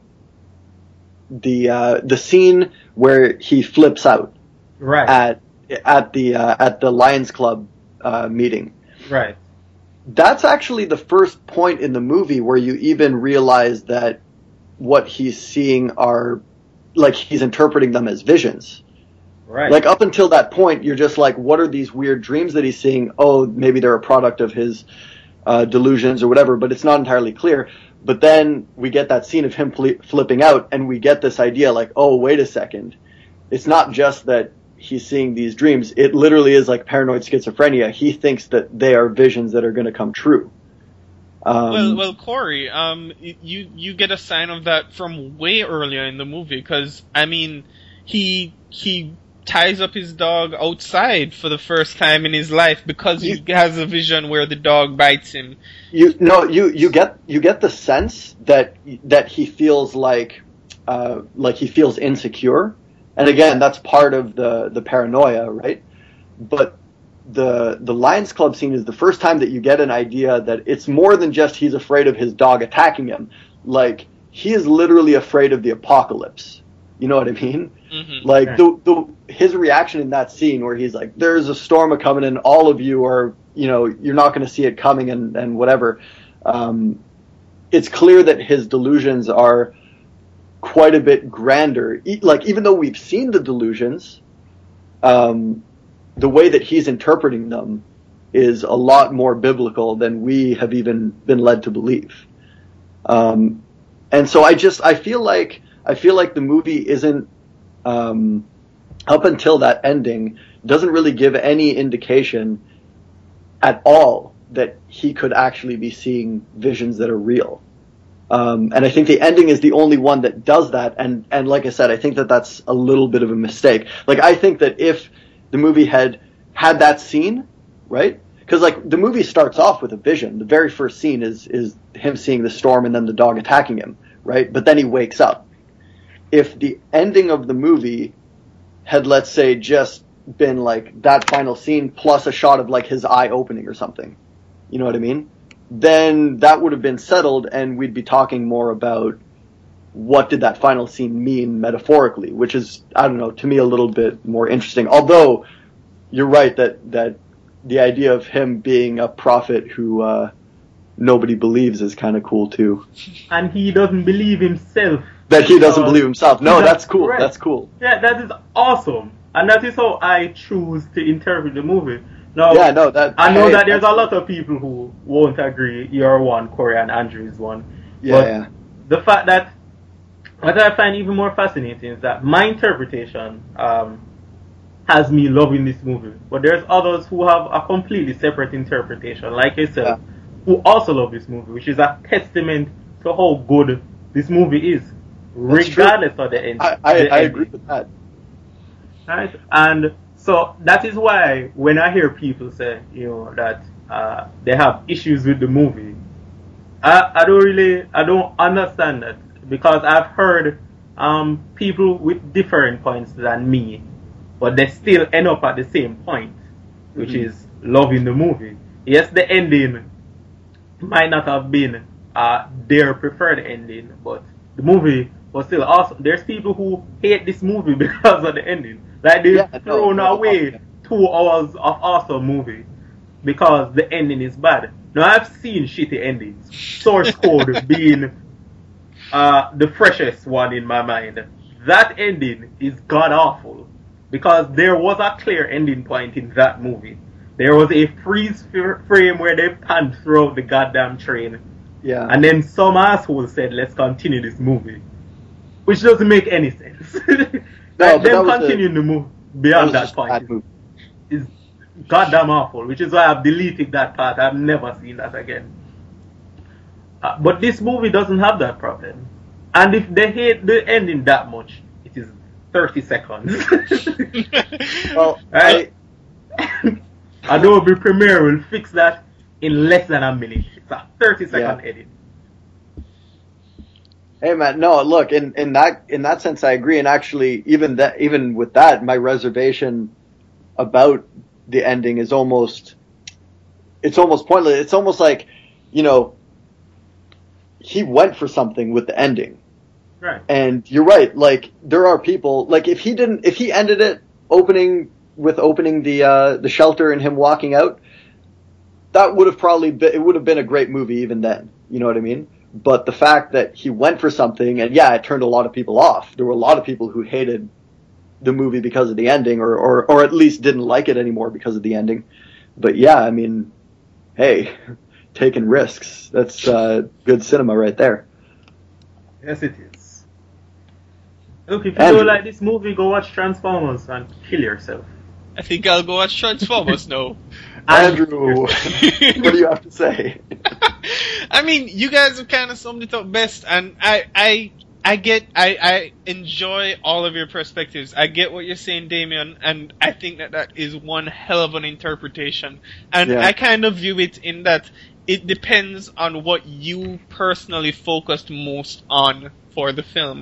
the, uh, the scene where he flips out right. at, at the, uh, at the Lions Club, uh, meeting. Right. That's actually the first point in the movie where you even realize that what he's seeing are, like, he's interpreting them as visions. Right. Like, up until that point, you're just like, what are these weird dreams that he's seeing? Oh, maybe they're a product of his uh, delusions or whatever, but it's not entirely clear. But then we get that scene of him fli- flipping out, and we get this idea like, oh, wait a second. It's not just that he's seeing these dreams. It literally is like paranoid schizophrenia. He thinks that they are visions that are going to come true. Um, well, well, Corey, um, you you get a sign of that from way earlier in the movie, because I mean, he he ties up his dog outside for the first time in his life because he has a vision where the dog bites him. You no, you you get you get the sense that that he feels like uh, like he feels insecure. And again, that's part of the, the paranoia, right? But the the Lions Club scene is the first time that you get an idea that it's more than just he's afraid of his dog attacking him. Like, he is literally afraid of the apocalypse. You know what I mean? Mm-hmm. Like, the, the his reaction in that scene where he's like, there's a storm a-coming and all of you are, you know, you're not going to see it coming and, and whatever. Um, it's clear that his delusions are quite a bit grander. E- like, even though we've seen the delusions, um, the way that he's interpreting them is a lot more biblical than we have even been led to believe. Um, and so I just, I feel like, I feel like the movie isn't, um, up until that ending, doesn't really give any indication at all that he could actually be seeing visions that are real. Um, and I think the ending is the only one that does that. And, and like I said, I think that that's a little bit of a mistake. Like, I think that if the movie had had that scene, right? Because, like, the movie starts off with a vision. The very first scene is, is him seeing the storm and then the dog attacking him, right? But then he wakes up. If the ending of the movie had, let's say, just been, like, that final scene plus a shot of, like, his eye opening or something, you know what I mean? Then that would have been settled and we'd be talking more about what did that final scene mean metaphorically, which is, I don't know, to me a little bit more interesting. Although, you're right that, that the idea of him being a prophet who uh, nobody believes is kind of cool too. And he doesn't believe himself. That he doesn't believe himself. No, that's cool. Correct. That's cool. Yeah, that is awesome. And that is how I choose to interpret the movie. Now, yeah, no, that, I know I, that there's a lot of people who won't agree. You're one, Corey, and Andrew is one. Yeah, but yeah. The fact that, what I find even more fascinating is that my interpretation um, has me loving this movie. But there's others who have a completely separate interpretation, like yourself, yeah. who also love this movie, which is a testament to how good this movie is, That's regardless true. of the end. I, I, the I ending. agree with that. Right? And so that is why when I hear people say, you know, that uh, they have issues with the movie, I, I don't really, I don't understand that, because I've heard um, people with different points than me, but they still end up at the same point, which mm-hmm. is loving the movie. Yes, the ending might not have been uh, their preferred ending, but the movie was still awesome. There's people who hate this movie because of the ending. Like, they've yeah, thrown no, no, away no. two hours of awesome movie because the ending is bad. Now, I've seen shitty endings. Source Code being uh, the freshest one in my mind. That ending is god-awful because there was a clear ending point in that movie. There was a freeze f- frame where they panned throughout the goddamn train. Yeah. And then some asshole said, let's continue this movie. Which doesn't make any sense. No, like, them continuing to move beyond that, that point is, is goddamn awful, which is why I've deleted that part. I've never seen that again. Uh, but this movie doesn't have that problem. And if they hate the ending that much, it is thirty seconds. Well, right? I... Adobe Premiere will fix that in less than a minute. It's a thirty second yeah. edit. Hey man, no, look, in, in that in that sense I agree, and actually even that even with that, my reservation about the ending is almost it's almost pointless. It's almost like, you know, he went for something with the ending. Right. And you're right, like there are people like if he didn't if he ended it opening with opening the uh, the shelter and him walking out, that would have probably been, it would have been a great movie even then. You know what I mean? But the fact that he went for something, and yeah, it turned a lot of people off. There were a lot of people who hated the movie because of the ending, or, or, or at least didn't like it anymore because of the ending. But yeah, I mean, hey, taking risks. That's uh, good cinema right there. Yes, it is. Look, if you Andrew. don't like this movie, go watch Transformers and kill yourself. I think I'll go watch Transformers now. Andrew, what do you have to say? I mean, you guys have kind of summed it up best, and I, I, I get, I, I enjoy all of your perspectives. I get what you're saying, Damien, and I think that that is one hell of an interpretation. And yeah. I kind of view it in that it depends on what you personally focused most on for the film.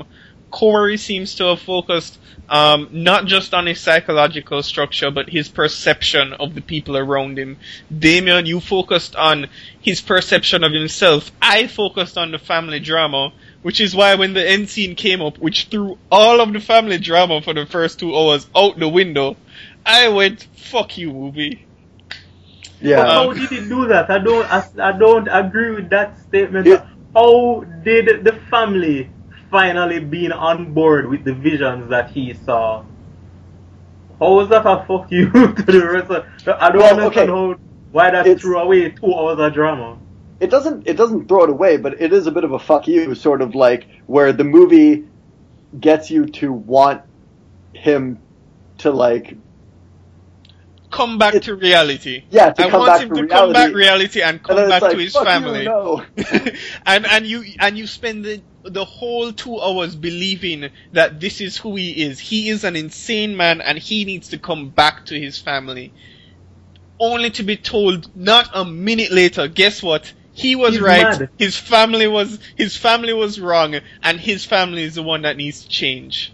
Corey seems to have focused um, not just on his psychological structure, but his perception of the people around him. Damien, you focused on his perception of himself. I focused on the family drama, which is why when the end scene came up, which threw all of the family drama for the first two hours out the window, I went, fuck you, movie. Yeah. But how did it do that? I don't, I, I don't agree with that statement. Yeah. How did the family finally being on board with the visions that he saw? How was that a fuck you to the rest of? I don't well, understand okay. how why that it's, threw away two hours of drama. It doesn't. It doesn't throw it away, but it is a bit of a fuck you, sort of like where the movie gets you to want him to like come back it, to reality. Yeah, to I come want back him to to reality. come back reality and come and back like, to his fuck family. You, no. and and you and you spend the the whole two hours believing that this is who he is. He is an insane man and he needs to come back to his family. Only to be told not a minute later, guess what? He was He's right. mad. His family was his family was wrong, and his family is the one that needs to change.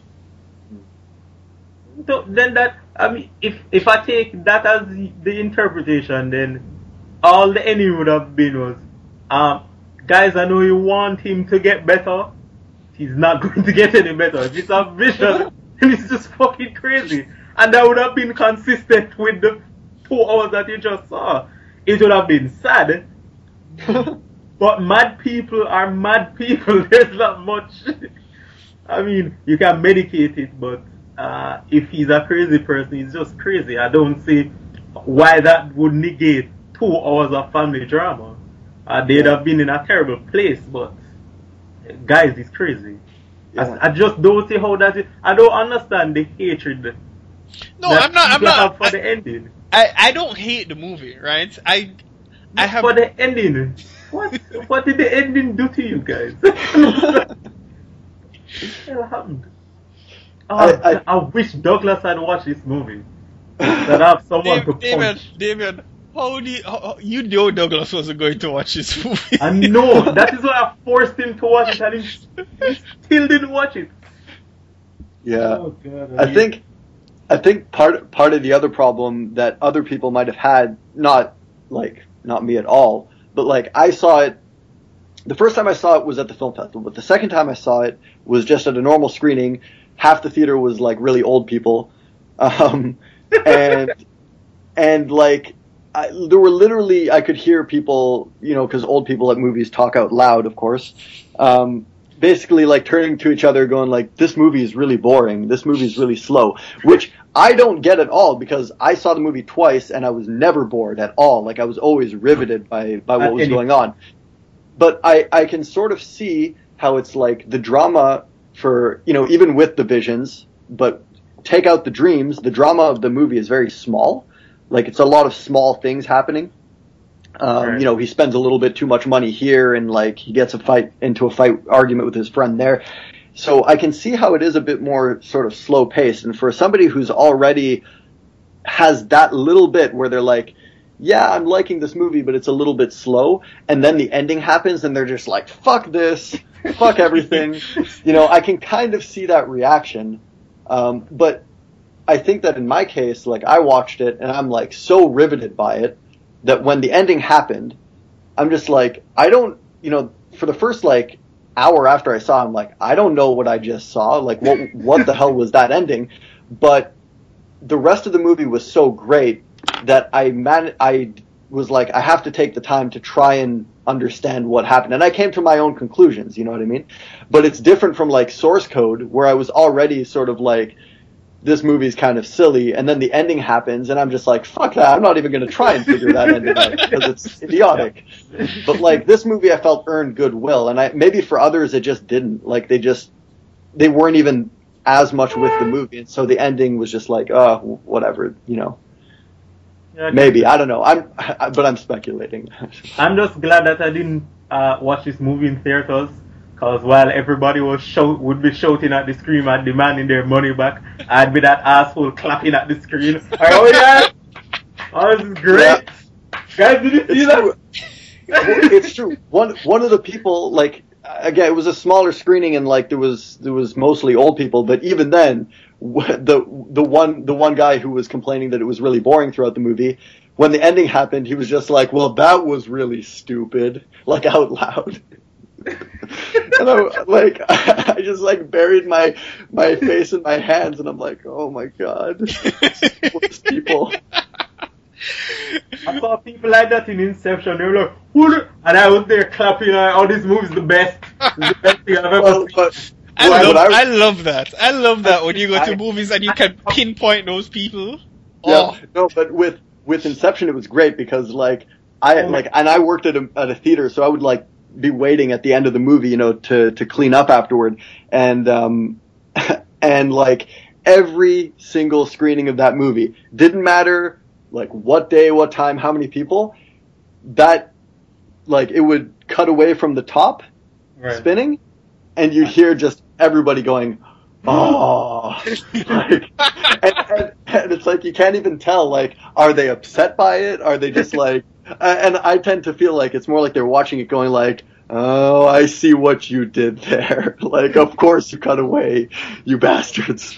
So then that I mean, if if I take that as the, the interpretation, then all the ending would have been was, um, guys, I know you want him to get better. He's not going to get any better. If it's a vision, then it's just fucking crazy. And that would have been consistent with the two hours that you just saw. It would have been sad. But mad people are mad people. There's not much. I mean, you can medicate it, but uh, if he's a crazy person, he's just crazy. I don't see why that would negate two hours of family drama. Uh, they'd have been in a terrible place, but guys, he's crazy. Yeah. I, I just don't see how that is. I don't understand the hatred. No, I'm not. I'm not. For I, the ending. I, I don't hate the movie, right? I I have for the ending. What what did the ending do to you guys? What happened? Oh, I, I, I wish Douglas had watched this movie. That I have someone Dave, to punch. David, David, how do you, how, you know Douglas wasn't going to watch this movie? I know. That is why I forced him to watch it, and he, he still didn't watch it. Yeah, oh, God, I, I think I think part part of the other problem that other people might have had, not like not me at all, but like I saw it. The first time I saw it was at the film festival, but the second time I saw it was just at a normal screening. Half the theater was like really old people, um, and and like I, there were literally I could hear people, you know, because old people at movies talk out loud, of course. Um, basically, like turning to each other, going like, "This movie is really boring. This movie is really slow," which I don't get at all because I saw the movie twice and I was never bored at all. Like I was always riveted by by what was going on. But I I can sort of see how it's like the drama. For, you know, even with the visions, but take out the dreams, the drama of the movie is very small. Like, it's a lot of small things happening. Um, right. You know, he spends a little bit too much money here, and, like, he gets a fight into a fight argument with his friend there. So I can see how it is a bit more sort of slow-paced. And for somebody who's already has that little bit where they're like, yeah, I'm liking this movie, but it's a little bit slow, and then the ending happens, and they're just like, fuck this. Fuck everything. You know, I can kind of see that reaction. Um, but I think that in my case, like, I watched it and I'm like so riveted by it that when the ending happened, I'm just like, I don't, you know, for the first like hour after I saw it, I'm like, I don't know what I just saw. Like, what, what the hell was that ending? But the rest of the movie was so great that I man, I was like, I have to take the time to try and understand what happened. And I came to my own conclusions, you know what I mean? But it's different from like Source Code, where I was already sort of like, this movie's kind of silly, and then the ending happens, and I'm just like, fuck that, I'm not even going to try and figure that ending out, because it's idiotic. But like, this movie I felt earned goodwill, and I maybe for others it just didn't. Like, they just, they weren't even as much with the movie, and so the ending was just like, oh, whatever, you know. Yeah, maybe, I don't know. I'm, I, but I'm speculating. I'm just glad that I didn't uh, watch this movie in theaters, because while everybody was shout, would be shouting at the screen and demanding their money back, I'd be that asshole clapping at the screen. Oh yeah, oh this is great, yeah. Guys, did you see it's that? True. It's true. One one of the people, like again, it was a smaller screening, and like there was there was mostly old people. But even then, the the one the one guy who was complaining that it was really boring throughout the movie, when the ending happened, he was just like, "Well, that was really stupid," like out loud. And I, like, I just like buried my my face in my hands, and I'm like, "Oh my god, those people." I saw people like that in Inception. They were like, "Who?" And I was there clapping. Like, "Oh, this movie's the best. It's the best thing I've ever well, seen." But, I well, love, I, I love that. I love that when you go to movies and you can pinpoint those people. Yeah, Oh. no, but with with Inception, it was great because like I like, and I worked at a at a theater, so I would like be waiting at the end of the movie, you know, to to clean up afterward, and um, and like every single screening of that movie didn't matter like what day, what time, how many people, that like it would cut away from the top Right. spinning, and you'd hear just everybody going, "Oh," like, and, and, and it's like you can't even tell. Like, are they upset by it? Are they just like? Uh, and I tend to feel like it's more like they're watching it, going like, "Oh, I see what you did there. Like, of course you cut away, you bastards."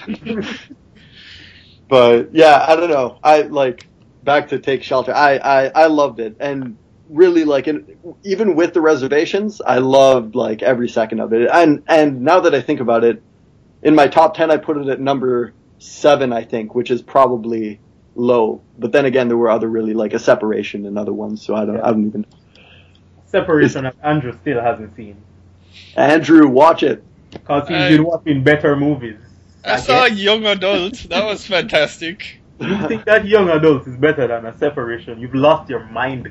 But yeah, I don't know. I like back to Take Shelter. I I, I loved it, and really like in, even with the reservations, I loved like every second of it. And and now that I think about it, in my top ten, I put it at number seven, I think, which is probably low. But then again, there were other really like a Separation and other ones, so I don't Yeah. I don't even. Separation that Andrew still hasn't seen. Andrew, watch it. Because he's I- been watching better movies. I saw a young adult. That was fantastic. You think that young adult is better than a Separation? You've lost your mind.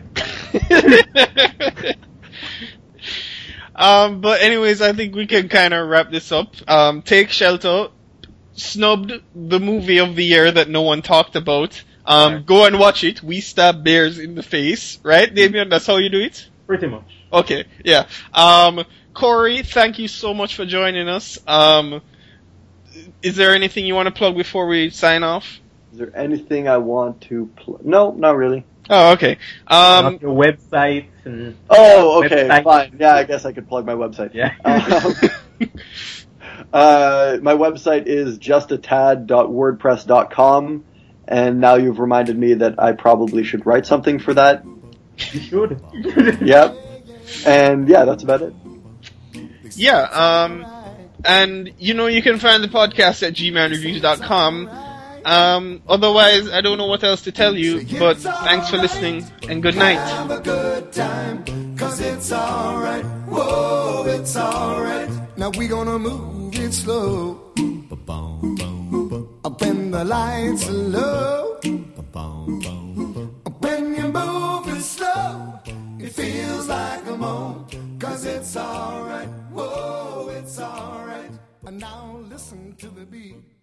um, but anyways, I think we can kind of wrap this up. Um, Take Shelter snubbed the movie of the year that no one talked about. Um, Right. Go and watch it. We stab bears in the face, right, Damien? That's how you do it? Pretty much. Okay, yeah. Um, Corey, thank you so much for joining us. Um, is there anything you want to plug before we sign off? Is there anything I want to pl- No, not really. Oh, okay. Um, your website and Oh, okay, website. fine. Yeah, I guess I could plug my website. Yeah. Um, uh, my website is just a tad dot wordpress dot com, and now you've reminded me that I probably should write something for that. You should. Yep. And yeah, that's about it. Yeah, um, and you know you can find the podcast at g man reviews dot com. Um, otherwise, I don't know what else to tell you, but thanks for listening, and good night. Have a good time, cause it's alright. Whoa, it's alright. Now we gonna move it slow. Up when the lights are low. When you move it slow, it feels like a moan. Cause it's alright. Whoa, it's alright. And now listen to the beat.